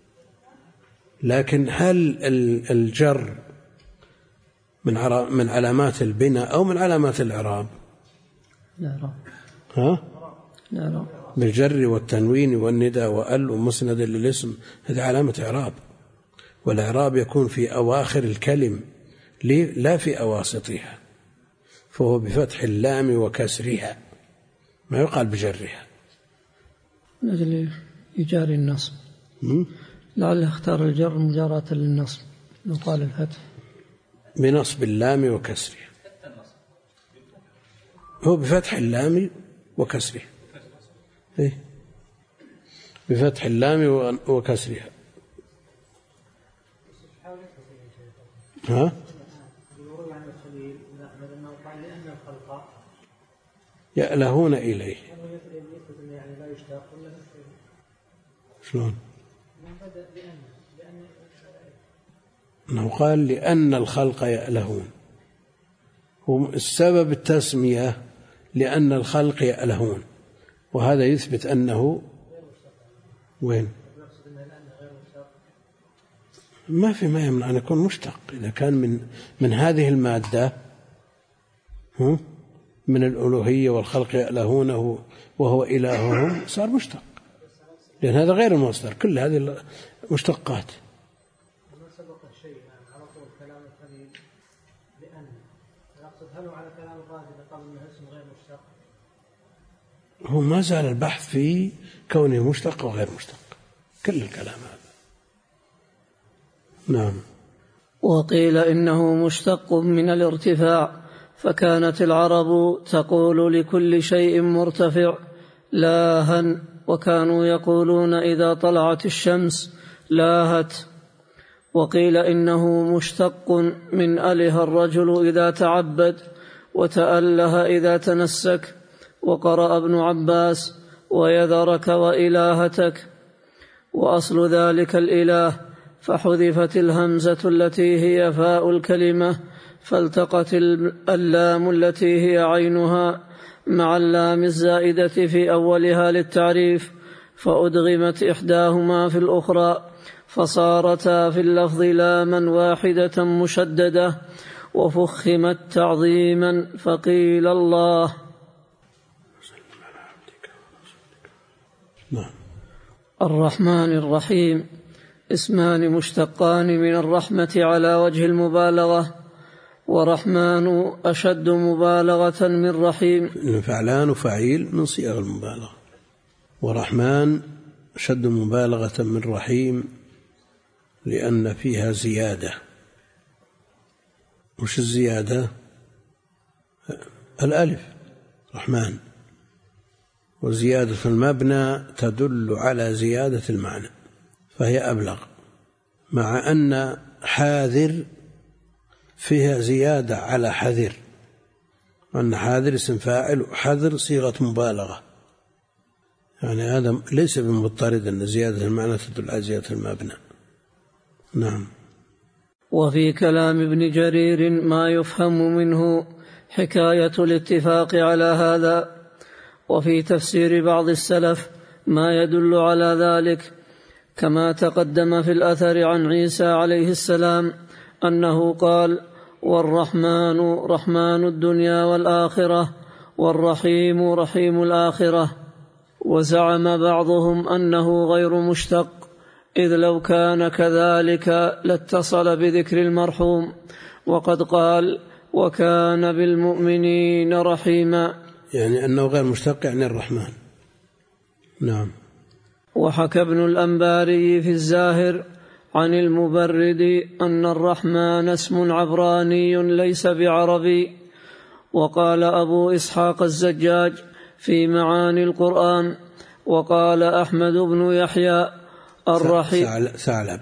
لكن هل الجر من من علامات البناء أو من علامات الإعراب؟ الإعراب. ها؟ الإعراب. بالجر والتنوين والندى وأل ومسند للاسم، هذه علامة إعراب، والإعراب يكون في أواخر الكلم لا في أواسطها، فهو بفتح اللام وكسرها، ما يقال بجرها. نجل يجاري النصب، لعله اختار الجر مجاراة للنصب، يقال الفتح بنصب اللام وكسرها، هو بفتح اللام وكسرها، إيه؟ بفتح اللام وكسرها. ها؟ يألهون إليه. شلون؟ أنه قال لأن الخلق يألهون، هو السبب التسمية لأن الخلق يألهون، وهذا يثبت أنه وين؟ ما في ما يمنع أن يكون مشتق إذا كان من من هذه المادة، من الألوهية والخلق يألهونه وهو إلههم، صار مشتق، لأن هذا غير المصدر، كل هذه مشتقات. هو ما زال البحث في كونه مشتق وغير مشتق، كل الكلام هذا. نعم. وقيل إنه مشتق من الارتفاع، فكانت العرب تقول لكل شيء مرتفع لاهن، وكانوا يقولون إذا طلعت الشمس لاهت. وقيل إنه مشتق من أله الرجل إذا تعبد، وتأله إذا تنسك. وقرأ ابن عباس: ويذرك وإلهتك. وأصل ذلك الإله، فحذفت الهمزة التي هي فاء الكلمة، فالتقت اللام التي هي عينها مع اللام الزائدة في أولها للتعريف، فأدغمت إحداهما في الأخرى، فصارتا في اللفظ لاما واحدة مشددة وفخمت تعظيما فقيل الله. الرحمن الرحيم اسمان مشتقان من الرحمة على وجه المبالغة، ورحمن أشد مبالغة من رحيم. فعلان وفعيل من صيغ المبالغة، ورحمن أشد مبالغة من رحيم لأن فيها زيادة. وش الزيادة؟ الألف رحمن، وزيادة المبنى تدل على زيادة المعنى فهي أبلغ، مع أن حاذر فيها زيادة على حذر، وأن حاذر اسم فاعل وحذر صيغة مبالغة، يعني هذا ليس بمضطرد أن زيادة المعنى تدل على زيادة المبنى. نعم. وفي كلام ابن جرير ما يفهم منه حكاية الاتفاق على هذا، وفي تفسير بعض السلف ما يدل على ذلك، كما تقدم في الأثر عن عيسى عليه السلام أنه قال: والرحمن رحمن الدنيا والآخرة، والرحيم رحيم الآخرة. وزعم بعضهم أنه غير مشتق، إذ لو كان كذلك لاتصل بذكر المرحوم، وقد قال: وكان بالمؤمنين رحيما، يعني أنه غير مشتق يعني الرحمن. نعم. وحكى ابن الأنباري في الزاهر عن المبرد أن الرحمن اسم عبراني ليس بعربي. وقال أبو إسحاق الزجاج في معاني القرآن، وقال أحمد بن يحيى الرحيم ثعلب،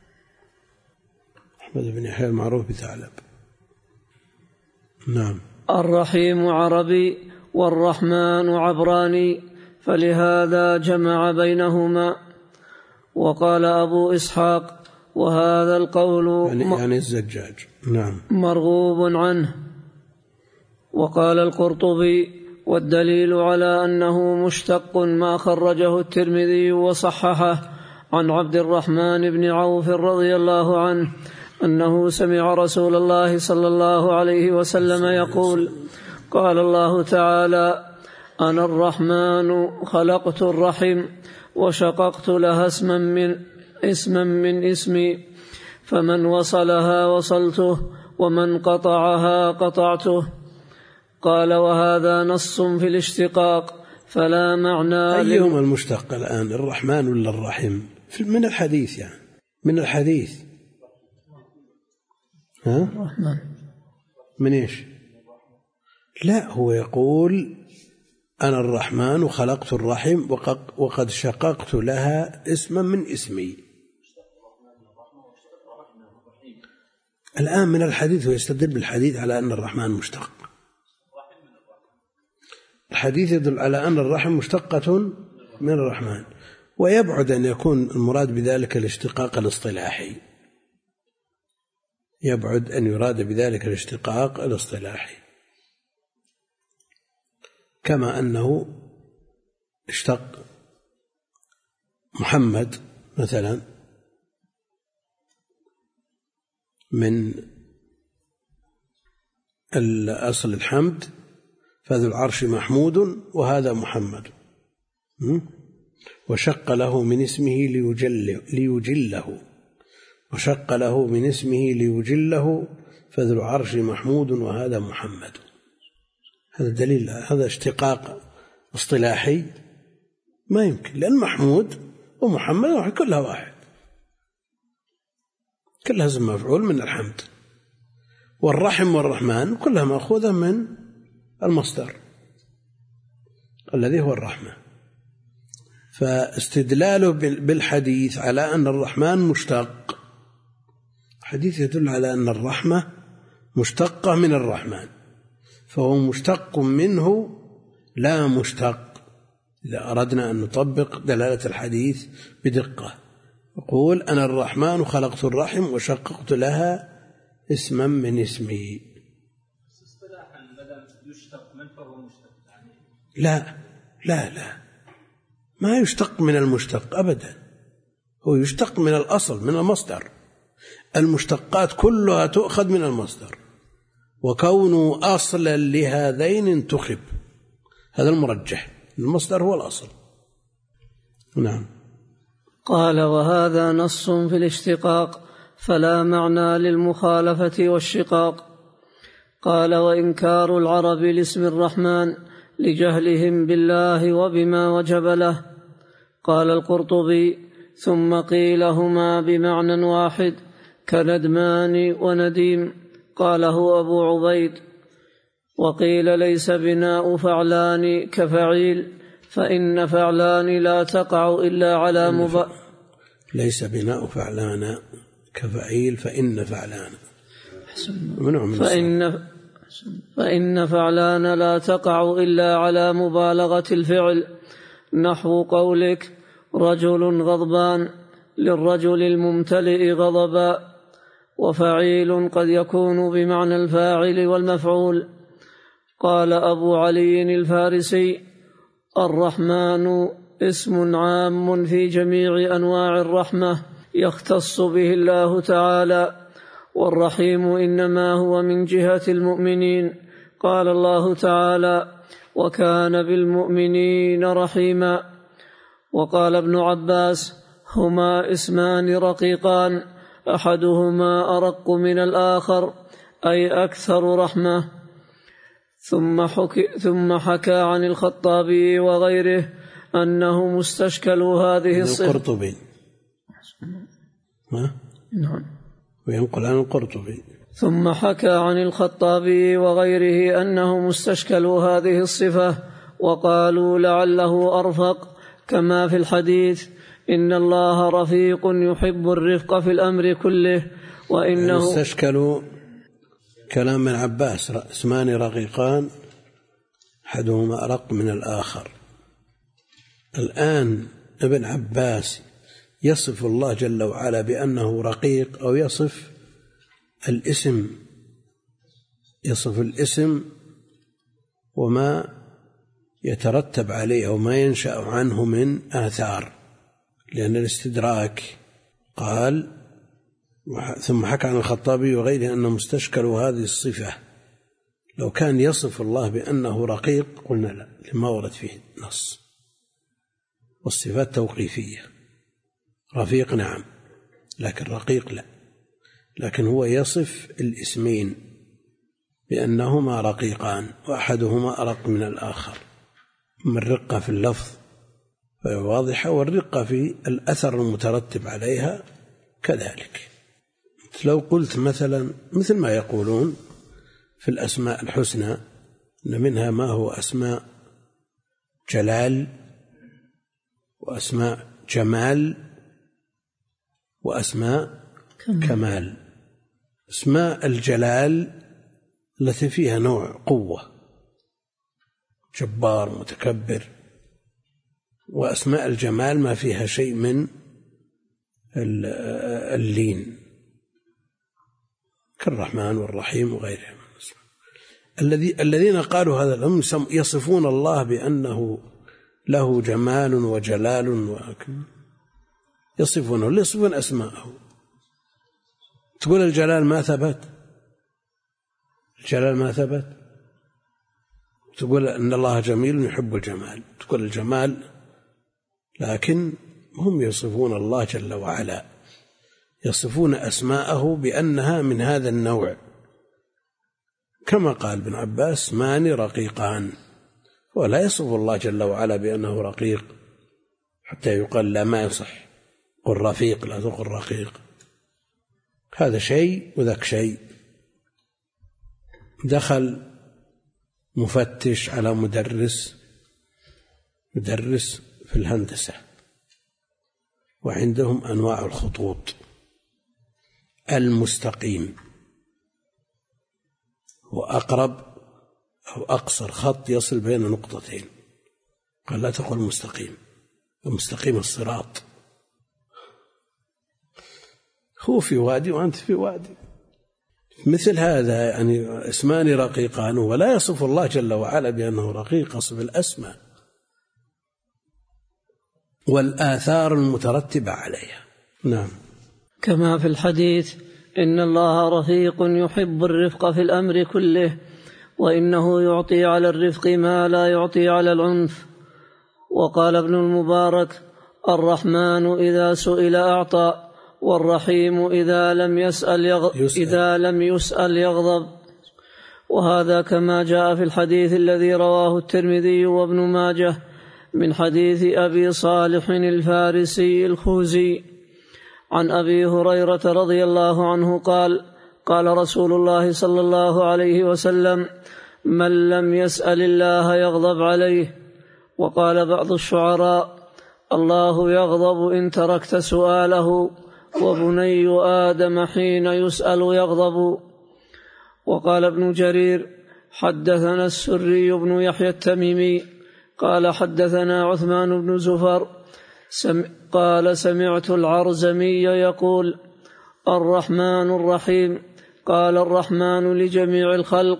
أحمد بن يحيى المعروف بثعلب. نعم. الرحيم عربي والرحمن عبراني، فلهذا جمع بينهما. وقال أبو إسحاق: وهذا القول يعني, يعني الزجاج. نعم. مرغوب عنه. وقال القرطبي: والدليل على أنه مشتق ما خرجه الترمذي وصححه عن عبد الرحمن بن عوف رضي الله عنه أنه سمع رسول الله صلى الله عليه وسلم يقول: قال الله تعالى: أنا الرحمن خلقت الرحم وشققت لها اسما من اسما من اسمي، فمن وصلها وصلته ومن قطعها قطعته. قال: وهذا نص في الاشتقاق فلا معنى. أيهما المشتق الآن، الرحمن ولا الرحم؟ من الحديث يعني من الحديث ها؟ الرحمن. من إيش؟ لا، هو يقول: أنا الرحمن وخلقت الرحم وقد شققت لها اسما من اسمي. الآن من الحديث، ويستدل بالحديث على أن الرحمن مشتق. الحديث يدل على أن الرحم مشتقة من الرحمن، ويبعد أن يكون المراد بذلك الاشتقاق الاصطلاحي، يبعد أن يراد بذلك الاشتقاق الاصطلاحي، كما أنه اشتق محمد مثلا من الأصل الحمد، فذو العرش محمود وهذا محمد، وشق له من اسمه ليجل ليجله وشق له من اسمه ليجله فذو العرش محمود وهذا محمد. هذا دليل، هذا اشتقاق اصطلاحي ما يمكن، لأن محمود ومحمد كلها واحد، كلها اسم مفعول من الحمد، والرحم والرحمن كلها مأخوذة من المصدر الذي هو الرحمة. فاستدلاله بالحديث على أن الرحمن مشتق، الحديث يدل على أن الرحمة مشتقة من الرحمن، فهو مشتق منه لا مشتق. إذا أردنا أن نطبق دلالة الحديث بدقة يقول: أنا الرحمن خلقت الرحم وشققت لها اسما من اسمي. لا لا لا، ما يشتق من المشتق أبدا، هو يشتق من الأصل من المصدر، المشتقات كلها تؤخذ من المصدر، وكونه أصلا لهذين انتخب، هذا المرجح، المصدر هو الأصل. نعم. قال وهذا نص في الاشتقاق فلا معنى للمخالفة والشقاق. قال وإنكار العرب لاسم الرحمن لجهلهم بالله وبما وجب له. قال القرطبي ثم قيل هما بمعنى واحد كندمان ونديم، قاله أبو عبيد. وقيل ليس بناء فعلان كفعيل، فإن فعلان لا تقع إلا على مب... ليس بناء فعلان كفعيل فإن فعلان فإن, فإن فعلان لا تقع إلا على مبالغة الفعل، نحو قولك رجل غضبان للرجل الممتلئ غضبا. وفعيل قد يكون بمعنى الفاعل والمفعول. قال أبو علي الفارسي الرحمن اسم عام في جميع أنواع الرحمة يختص به الله تعالى، والرحيم إنما هو من جهة المؤمنين. قال الله تعالى وكان بالمؤمنين رحيما. وقال ابن عباس هما اسمان رقيقان أحدهما أرق من الآخر، أي أكثر رحمة. ثم حكى, ثم حكى عن الخطابي وغيره أنهم استشكلوا هذه الصفة. القرطبي نعم، وينقل عن القرطبي. ثم حكى عن الخطابي وغيره أنهم استشكلوا هذه الصفة وقالوا لعله أرفق، كما في الحديث إن الله رفيق يحب الرفق في الأمر كله. وإنه استشكلوا كلام من عباس اسمان رقيقان أحدهما أرق من الآخر. الآن ابن عباس يصف الله جل وعلا بأنه رقيق، أو يصف الاسم يصف الاسم وما يترتب عليه أو ما ينشأ عنه من آثار، لأن الاستدراك. قال ثم حكى عن الخطابي وغيره أنهم استشكلوا هذه الصفة. لو كان يصف الله بأنه رقيق قلنا لا، لما ورد فيه نص، والصفات توقيفية. رفيق نعم، لكن رقيق لا. لكن هو يصف الاسمين بأنهما رقيقان وأحدهما أرق من الآخر، من الرقة في اللفظ فهي واضحة، والرقة في الأثر المترتب عليها كذلك. لو قلت مثلا مثل ما يقولون في الأسماء الحسنى أن منها ما هو أسماء جلال وأسماء جمال وأسماء كمال. كمال. أسماء الجلال التي فيها نوع قوة، جبار متكبر، وأسماء الجمال ما فيها شيء من اللين كالرحمن والرحيم وغيرهم. الذي الذين قالوا هذا هم يصفون الله بأنه له جمال وجلال، يصفونه يصفون أسماءه. تقول الجلال ما ثبت، الجلال ما ثبت. تقول أن الله جميل يحب الجمال، تقول الجمال، لكن هم يصفون الله جل وعلا، يصفون أسماءه بأنها من هذا النوع، كما قال ابن عباس ماني رقيقان. ولا يصف الله جل وعلا بأنه رقيق حتى يقال لا، ما يصح، قل رفيق لا تقل رقيق. هذا شيء وذاك شيء. دخل مفتش على مدرس مدرس في الهندسة، وعندهم أنواع الخطوط. المستقيم وأقرب أو أقصر خط يصل بين نقطتين، قال لا تقل مستقيم، المستقيم الصراط. هو في وادي وأنت في وادي. مثل هذا يعني اسمان رقيقان، ولا يصف الله جل وعلا بأنه رقيق، يصف الأسماء والآثار المترتبة عليها. نعم. كما في الحديث إن الله رفيق يحب الرفق في الأمر كله، وإنه يعطي على الرفق ما لا يعطي على العنف. وقال ابن المبارك: الرحمن إذا سئل أعطى، والرحيم إذا لم يسأل يغضب, يسأل. إذا لم يسأل يغضب. وهذا كما جاء في الحديث الذي رواه الترمذي وابن ماجه من حديث أبي صالح الفارسي الخوزي عن أبي هريرة رضي الله عنه قال: قال رسول الله صلى الله عليه وسلم: من لم يسأل الله يغضب عليه. وقال بعض الشعراء: الله يغضب إن تركت سؤاله، وبني آدم حين يسأل يغضب. وقال ابن جرير: حدثنا السري بن يحيى التميمي قال حدثنا عثمان بن زفر سم قال سمعت العرزمي يقول: الرحمن الرحيم. قال: الرحمن لجميع الخلق،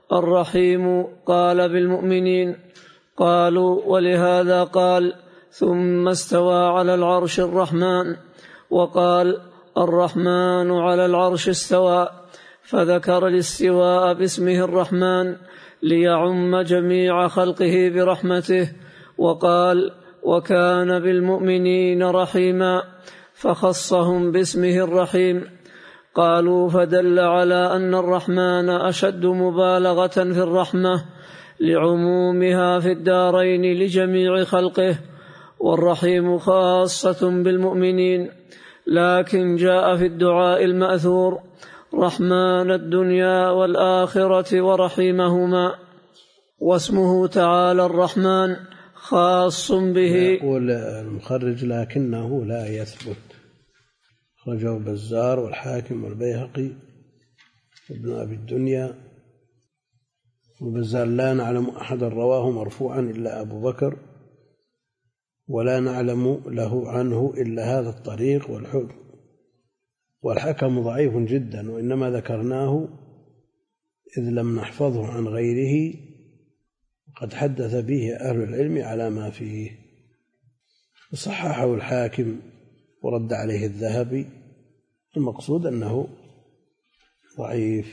الرحيم قال بالمؤمنين. قالوا: ولهذا قال: ثم استوى على العرش الرحمن. وقال: الرحمن على العرش استوى، فذكر الاستواء باسمه الرحمن ليعم جميع خلقه برحمته. وقال: وكان بالمؤمنين رحيما، فخصهم باسمه الرحيم. قالوا: فدل على أن الرحمن أشد مبالغة في الرحمة لعمومها في الدارين لجميع خلقه، والرحيم خاصة بالمؤمنين. لكن جاء في الدعاء المأثور: رحمن الدنيا والآخرة ورحيمهما. واسمه تعالى الرحمن خاص به. يقول المخرج: لكنه لا يثبت. خرجه البزار والحاكم والبيهقي وابن أبي الدنيا. والبزار: لا نعلم أحدا رواه مرفوعا إلا أبو بكر، ولا نعلم له عنه إلا هذا الطريق والحكم والحكم ضعيف جدا، وإنما ذكرناه إذ لم نحفظه عن غيره، قد حدث به أهل العلم على ما فيه. وصححه الحاكم ورد عليه الذهبي. المقصود أنه ضعيف.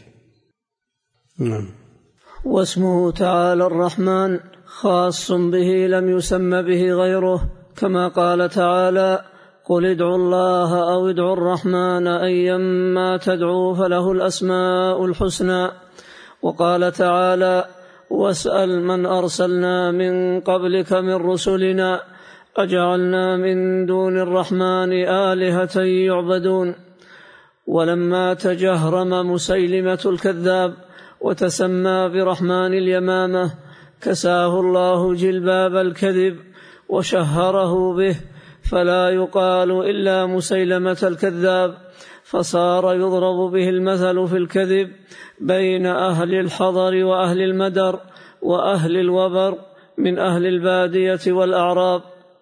نعم. واسمه تعالى الرحمن خاص به لم يسم به غيره، كما قال تعالى: قل ادعوا الله أو ادعوا الرحمن أيما تدعوا فله الأسماء الحسنى. وقال تعالى: واسأل من أرسلنا من قبلك من رسلنا أجعلنا من دون الرحمن آلهة يعبدون. ولما تجهرم مسيلمة الكذاب وتسمى برحمن اليمامة كساه الله جلباب الكذب وشهره به، فلا يقال إلا مسيلمة الكذاب، فصار يضرب به المثل في الكذب بين أهل الحضر وأهل المدر وأهل الوبر من أهل البادية والأعراب.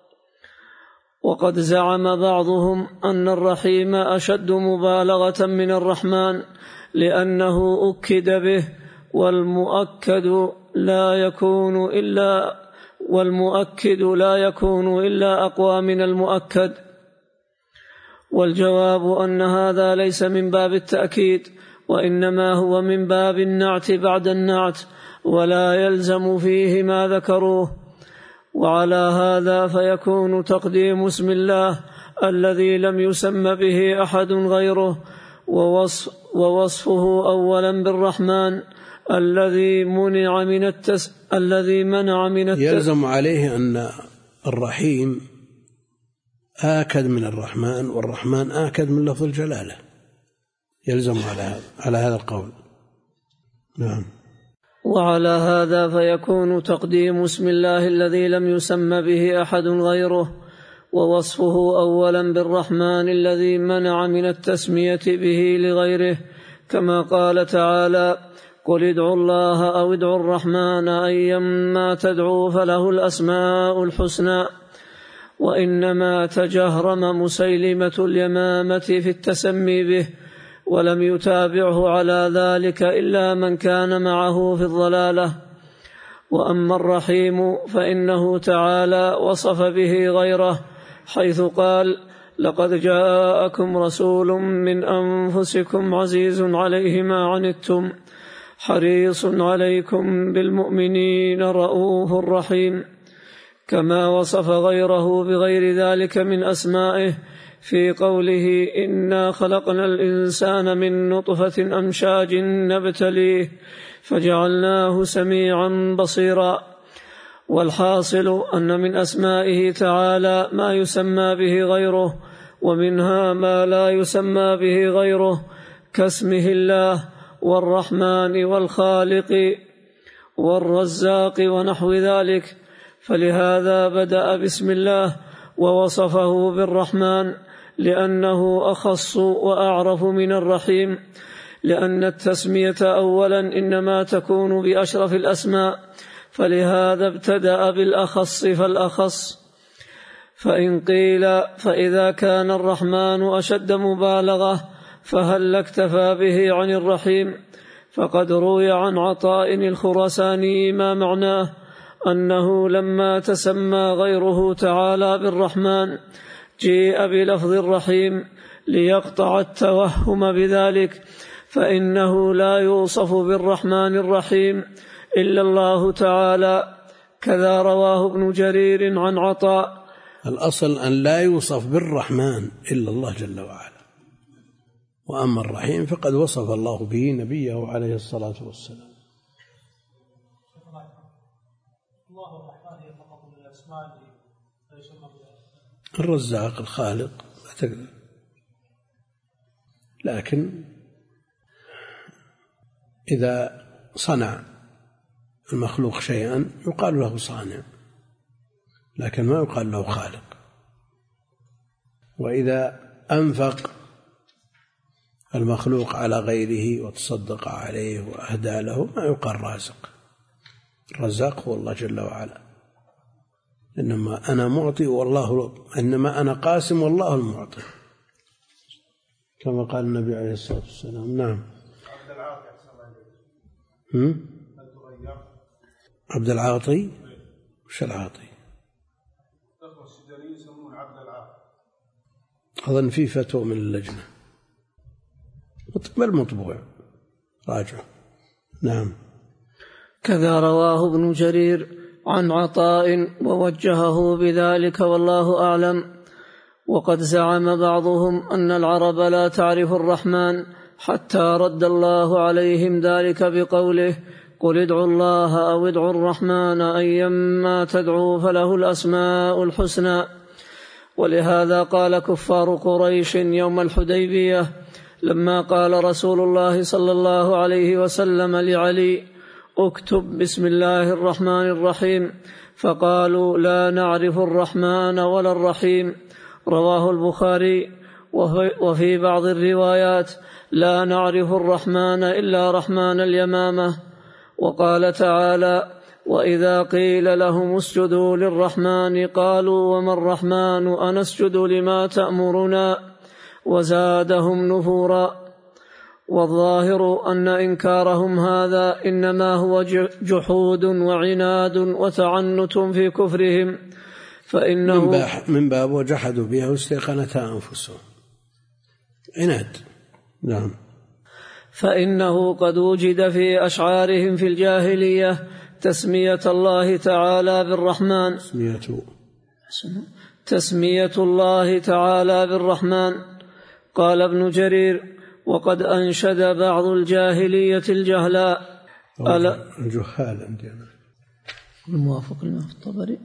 وقد زعم بعضهم أن الرحيم أشد مبالغة من الرحمن لأنه أكد به، والمؤكد لا يكون إلا والمؤكد لا يكون إلا أقوى من المؤكد. والجواب أن هذا ليس من باب التأكيد، وإنما هو من باب النعت بعد النعت، ولا يلزم فيه ما ذكروه. وعلى هذا فيكون تقديم اسم الله الذي لم يسم به أحد غيره ووصف ووصفه أولا بالرحمن الذي منع من التس الذي منع من التس يلزم عليه أن الرحيم آكد من الرحمن، والرحمن آكد من لفظ الجلالة. يلزم على هذا على هذا القول. نعم. وعلى هذا فيكون تقديم اسم الله الذي لم يسم به أحد غيره ووصفه أولا بالرحمن الذي منع من التسمية به لغيره، كما قال تعالى: قل ادعوا الله أو ادعوا الرحمن أيما تدعوا فله الأسماء الحسنى. وإنما تجهرم مسيلمة اليمامة في التسمي به، ولم يتابعه على ذلك إلا من كان معه في الضلالة. وأما الرحيم فإنه تعالى وصف به غيره، حيث قال: لقد جاءكم رسول من أنفسكم عزيز عليه ما عنتم حريص عليكم بالمؤمنين رؤوف رحيم، كما وصف غيره بغير ذلك من أسمائه في قوله إنا خلقنا الإنسان من نطفة أمشاج نبتليه فجعلناه سميعا بصيرا. والحاصل أن من أسمائه تعالى ما يسمى به غيره، ومنها ما لا يسمى به غيره كاسمه الله والرحمن والخالق والرزاق ونحو ذلك. فلهذا بدأ بسم الله ووصفه بالرحمن لأنه أخص وأعرف من الرحيم، لأن التسمية أولا إنما تكون بأشرف الأسماء، فلهذا ابتدأ بالأخص فالأخص. فإن قيل فإذا كان الرحمن أشد مبالغة فهل اكتفى به عن الرحيم؟ فقد روي عن عطاء الخراساني ما معناه أنه لما تسمى غيره تعالى بالرحمن جيء بلفظ الرحيم ليقطع التوهم بذلك، فإنه لا يوصف بالرحمن الرحيم إلا الله تعالى. كذا رواه ابن جرير عن عطاء. الأصل أن لا يوصف بالرحمن إلا الله جل وعلا، وأما الرحيم فقد وصف الله به نبيه عليه الصلاة والسلام. الرزاق الخالق لا تقدر، لكن إذا صنع المخلوق شيئا يقال له صانع، لكن ما يقال له خالق. وإذا أنفق المخلوق على غيره وتصدق عليه وأهدى له ما يقال رازق. الرزاق هو الله جل وعلا. إنما أنا معطي والله، إنما أنا قاسم والله المعطي، كما قال النبي عليه الصلاة والسلام. نعم. عبد العاطي وش العاطي؟ أظن في فتوى من اللجنة بل مطبوع، راجع. نعم. كذا رواه ابن جرير عن عطاء ووجهه بذلك والله أعلم. وقد زعم بعضهم أن العرب لا تعرف الرحمن حتى رد الله عليهم ذلك بقوله قل ادعوا الله أو ادعوا الرحمن أيما تدعوا فله الأسماء الحسنى. ولهذا قال كفار قريش يوم الحديبية لما قال رسول الله صلى الله عليه وسلم لعلي اكتب بسم الله الرحمن الرحيم، فقالوا لا نعرف الرحمن ولا الرحيم. رواه البخاري. وفي بعض الروايات لا نعرف الرحمن إلا رحمن اليمامة. وقال تعالى وإذا قيل لهم اسجدوا للرحمن قالوا وما الرحمن أنسجد لما تأمرنا، وزادهم نفورا. والظاهر أن إنكارهم هذا إنما هو جحود وعناد وتعنت في كفرهم، فإنه من باب وجحدوا بها واستيقنتها أنفسهم، عناد. نعم. فإنه قد وجد في أشعارهم في الجاهلية تسمية الله تعالى بالرحمن، تسمية تسمية الله تعالى بالرحمن. قال ابن جرير وقد أنشد بعض الجاهلية الجهلاء الجهال عندنا الموافق لما في الطبري،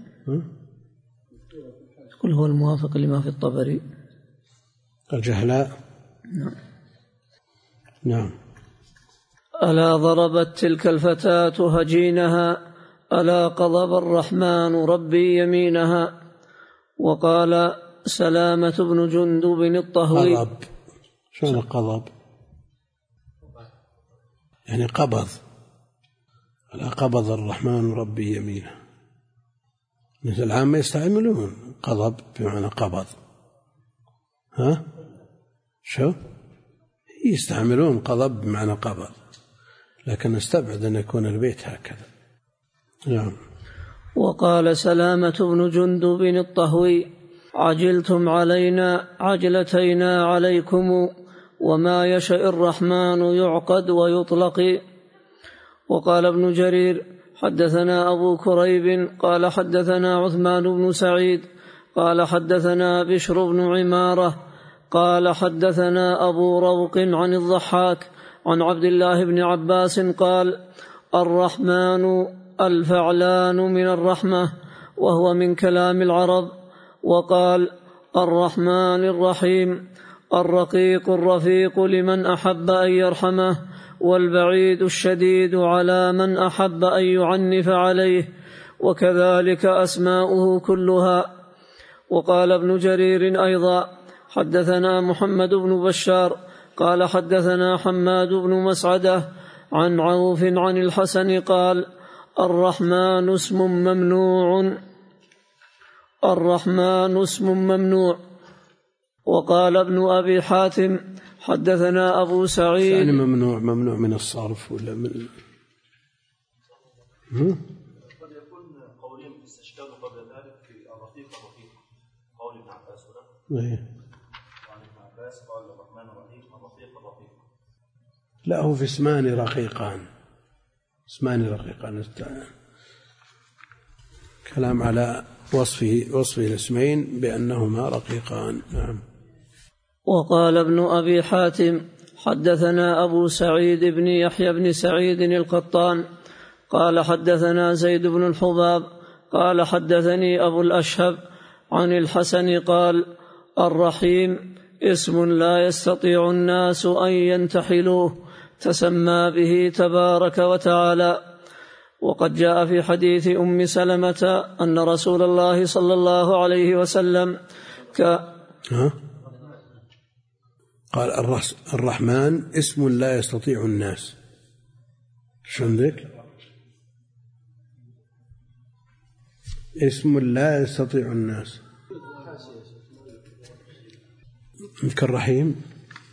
كل هو الموافق لما في الطبري الجهلاء. نعم. نعم. ألا ضربت تلك الفتاة هجينها ألا قضب الرحمن ربي يمينها. وقال سلامة بن جندب الطهوي قضب. شنو قضب؟ يعني قبض. ألا قبض الرحمن ربي يمينه. مثل العامة يستعملون قضب بمعنى قبض. ها؟ شو؟ يستعملون قضب بمعنى قبض، لكن نستبعد أن يكون البيت هكذا. نعم. وقال سلامة بن جندب الطهوي عجلتم علينا عجلتينا عليكم وما يشاء الرحمن يعقد ويطلق. وقال ابن جرير حدثنا أبو كريب قال حدثنا عثمان بن سعيد قال حدثنا بشر بن عمارة قال حدثنا أبو روق عن الضحاك عن عبد الله بن عباس قال الرحمن الفعلان من الرحمة وهو من كلام العرب. وقال الرحمن الرحيم الرقيق الرفيق لمن أحب أن يرحمه والبعيد الشديد على من أحب أن يعنف عليه وكذلك أسماؤه كلها. وقال ابن جرير أيضا حدثنا محمد بن بشار قال حدثنا حماد بن مسعدة عن عوف عن الحسن قال الرحمن اسم ممنوع الرحمن اسم ممنوع. وقال ابن أبي حاتم حدثنا أبو سعيد يعني ممنوع ممنوع من الصرف ولا من قد يكون قولين استشكالوا قبل ذلك في الرقيق الرقيق قول ابن عباس هنا ايه عن ابن عباس قال الرحمن الرحيم الرقيق الرقيق. لا هو في اسمان رقيقان اسمان رقيقان كلام على وصفه وصفه الاسمين بأنهما رقيقان. نعم. وقال ابن أبي حاتم حدثنا أبو سعيد بن يحيى بن سعيد القطان قال حدثنا زيد بن الحباب قال حدثني أبو الأشهب عن الحسن قال الرحيم اسم لا يستطيع الناس أن ينتحلوه تسمى به تبارك وتعالى. وقد جاء في حديث أم سلمة أن رسول الله صلى الله عليه وسلم ك... ها؟ قال الرحمن اسم لا يستطيع الناس. شو عندك؟ اسم لا يستطيع الناس كالرحيم.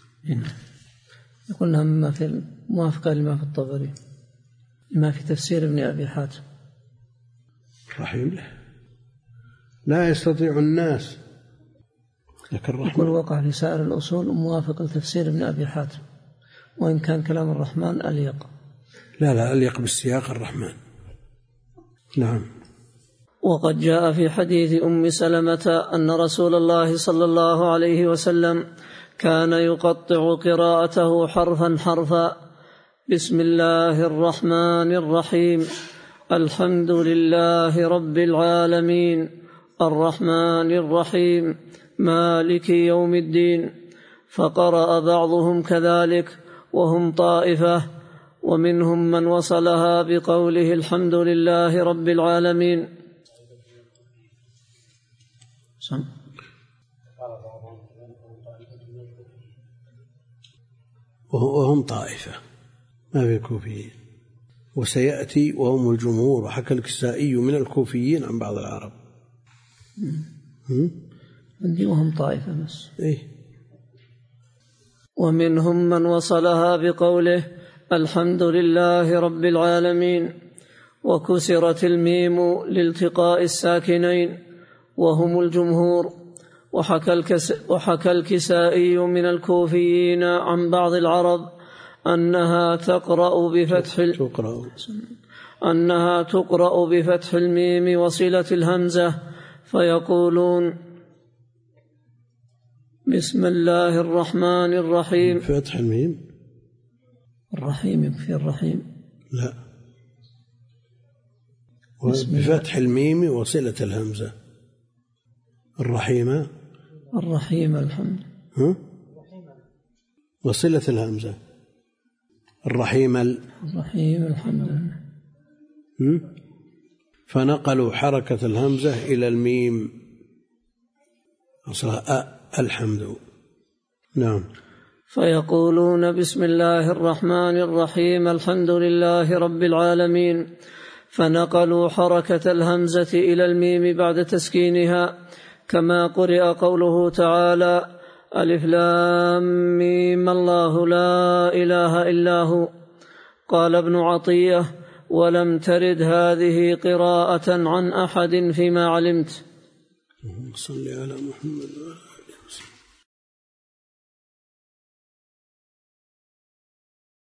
يقولنا مما في موافقة لما في الطبري ما في تفسير ابن أبي حاتم. الرحيم له لا يستطيع الناس يقول وقع في سائر الأصول موافق لتفسير ابن أبي حاتم وإن كان كلام الرحمن أليق. لا لا أليق بالسياق الرحمن. نعم. وقد جاء في حديث أم سلمة أن رسول الله صلى الله عليه وسلم كان يقطع قراءته حرفا حرفا بسم الله الرحمن الرحيم الحمد لله رب العالمين الرحمن الرحيم مالك يوم الدين. فقرأ بعضهم كذلك وهم طائفة ومنهم من وصلها بقوله الحمد لله رب العالمين. سم. وهم طائفة ما في كوفيين وسيأتي وهم الجمهور. وحكى الكسائي من الكوفيين عن بعض العرب. عندي وهم طائفة بس. إيه؟ ومنهم من وصلها بقوله الحمد لله رب العالمين وكسرت الميم لالتقاء الساكنين وهم الجمهور. وحكى, الكس وحكى الكسائي من الكوفيين عن بعض العرب أنها تقرأ بفتح تقرأ أنها تقرأ بفتح الميم وصلة الهمزة فيقولون بسم الله الرحمن الرحيم. فتح الميم الرحيم في الرحيم لا بفتح الميم وصلة الهمزة. الرحيمة الرحيم الحمد ها؟ وصلة الهمزة الرحيم ال... الرحيم الحمد. فنقلوا حركة الهمزة إلى الميم أصلها الحمد. نعم. فيقولون بسم الله الرحمن الرحيم الحمد لله رب العالمين فنقلوا حركة الهمزة إلى الميم بعد تسكينها كما قرئ قوله تعالى ألف لام ميم الله لا إله إلا هو. قال ابن عطية ولم ترد هذه قراءة عن أحد فيما علمت. صل على محمد وعلى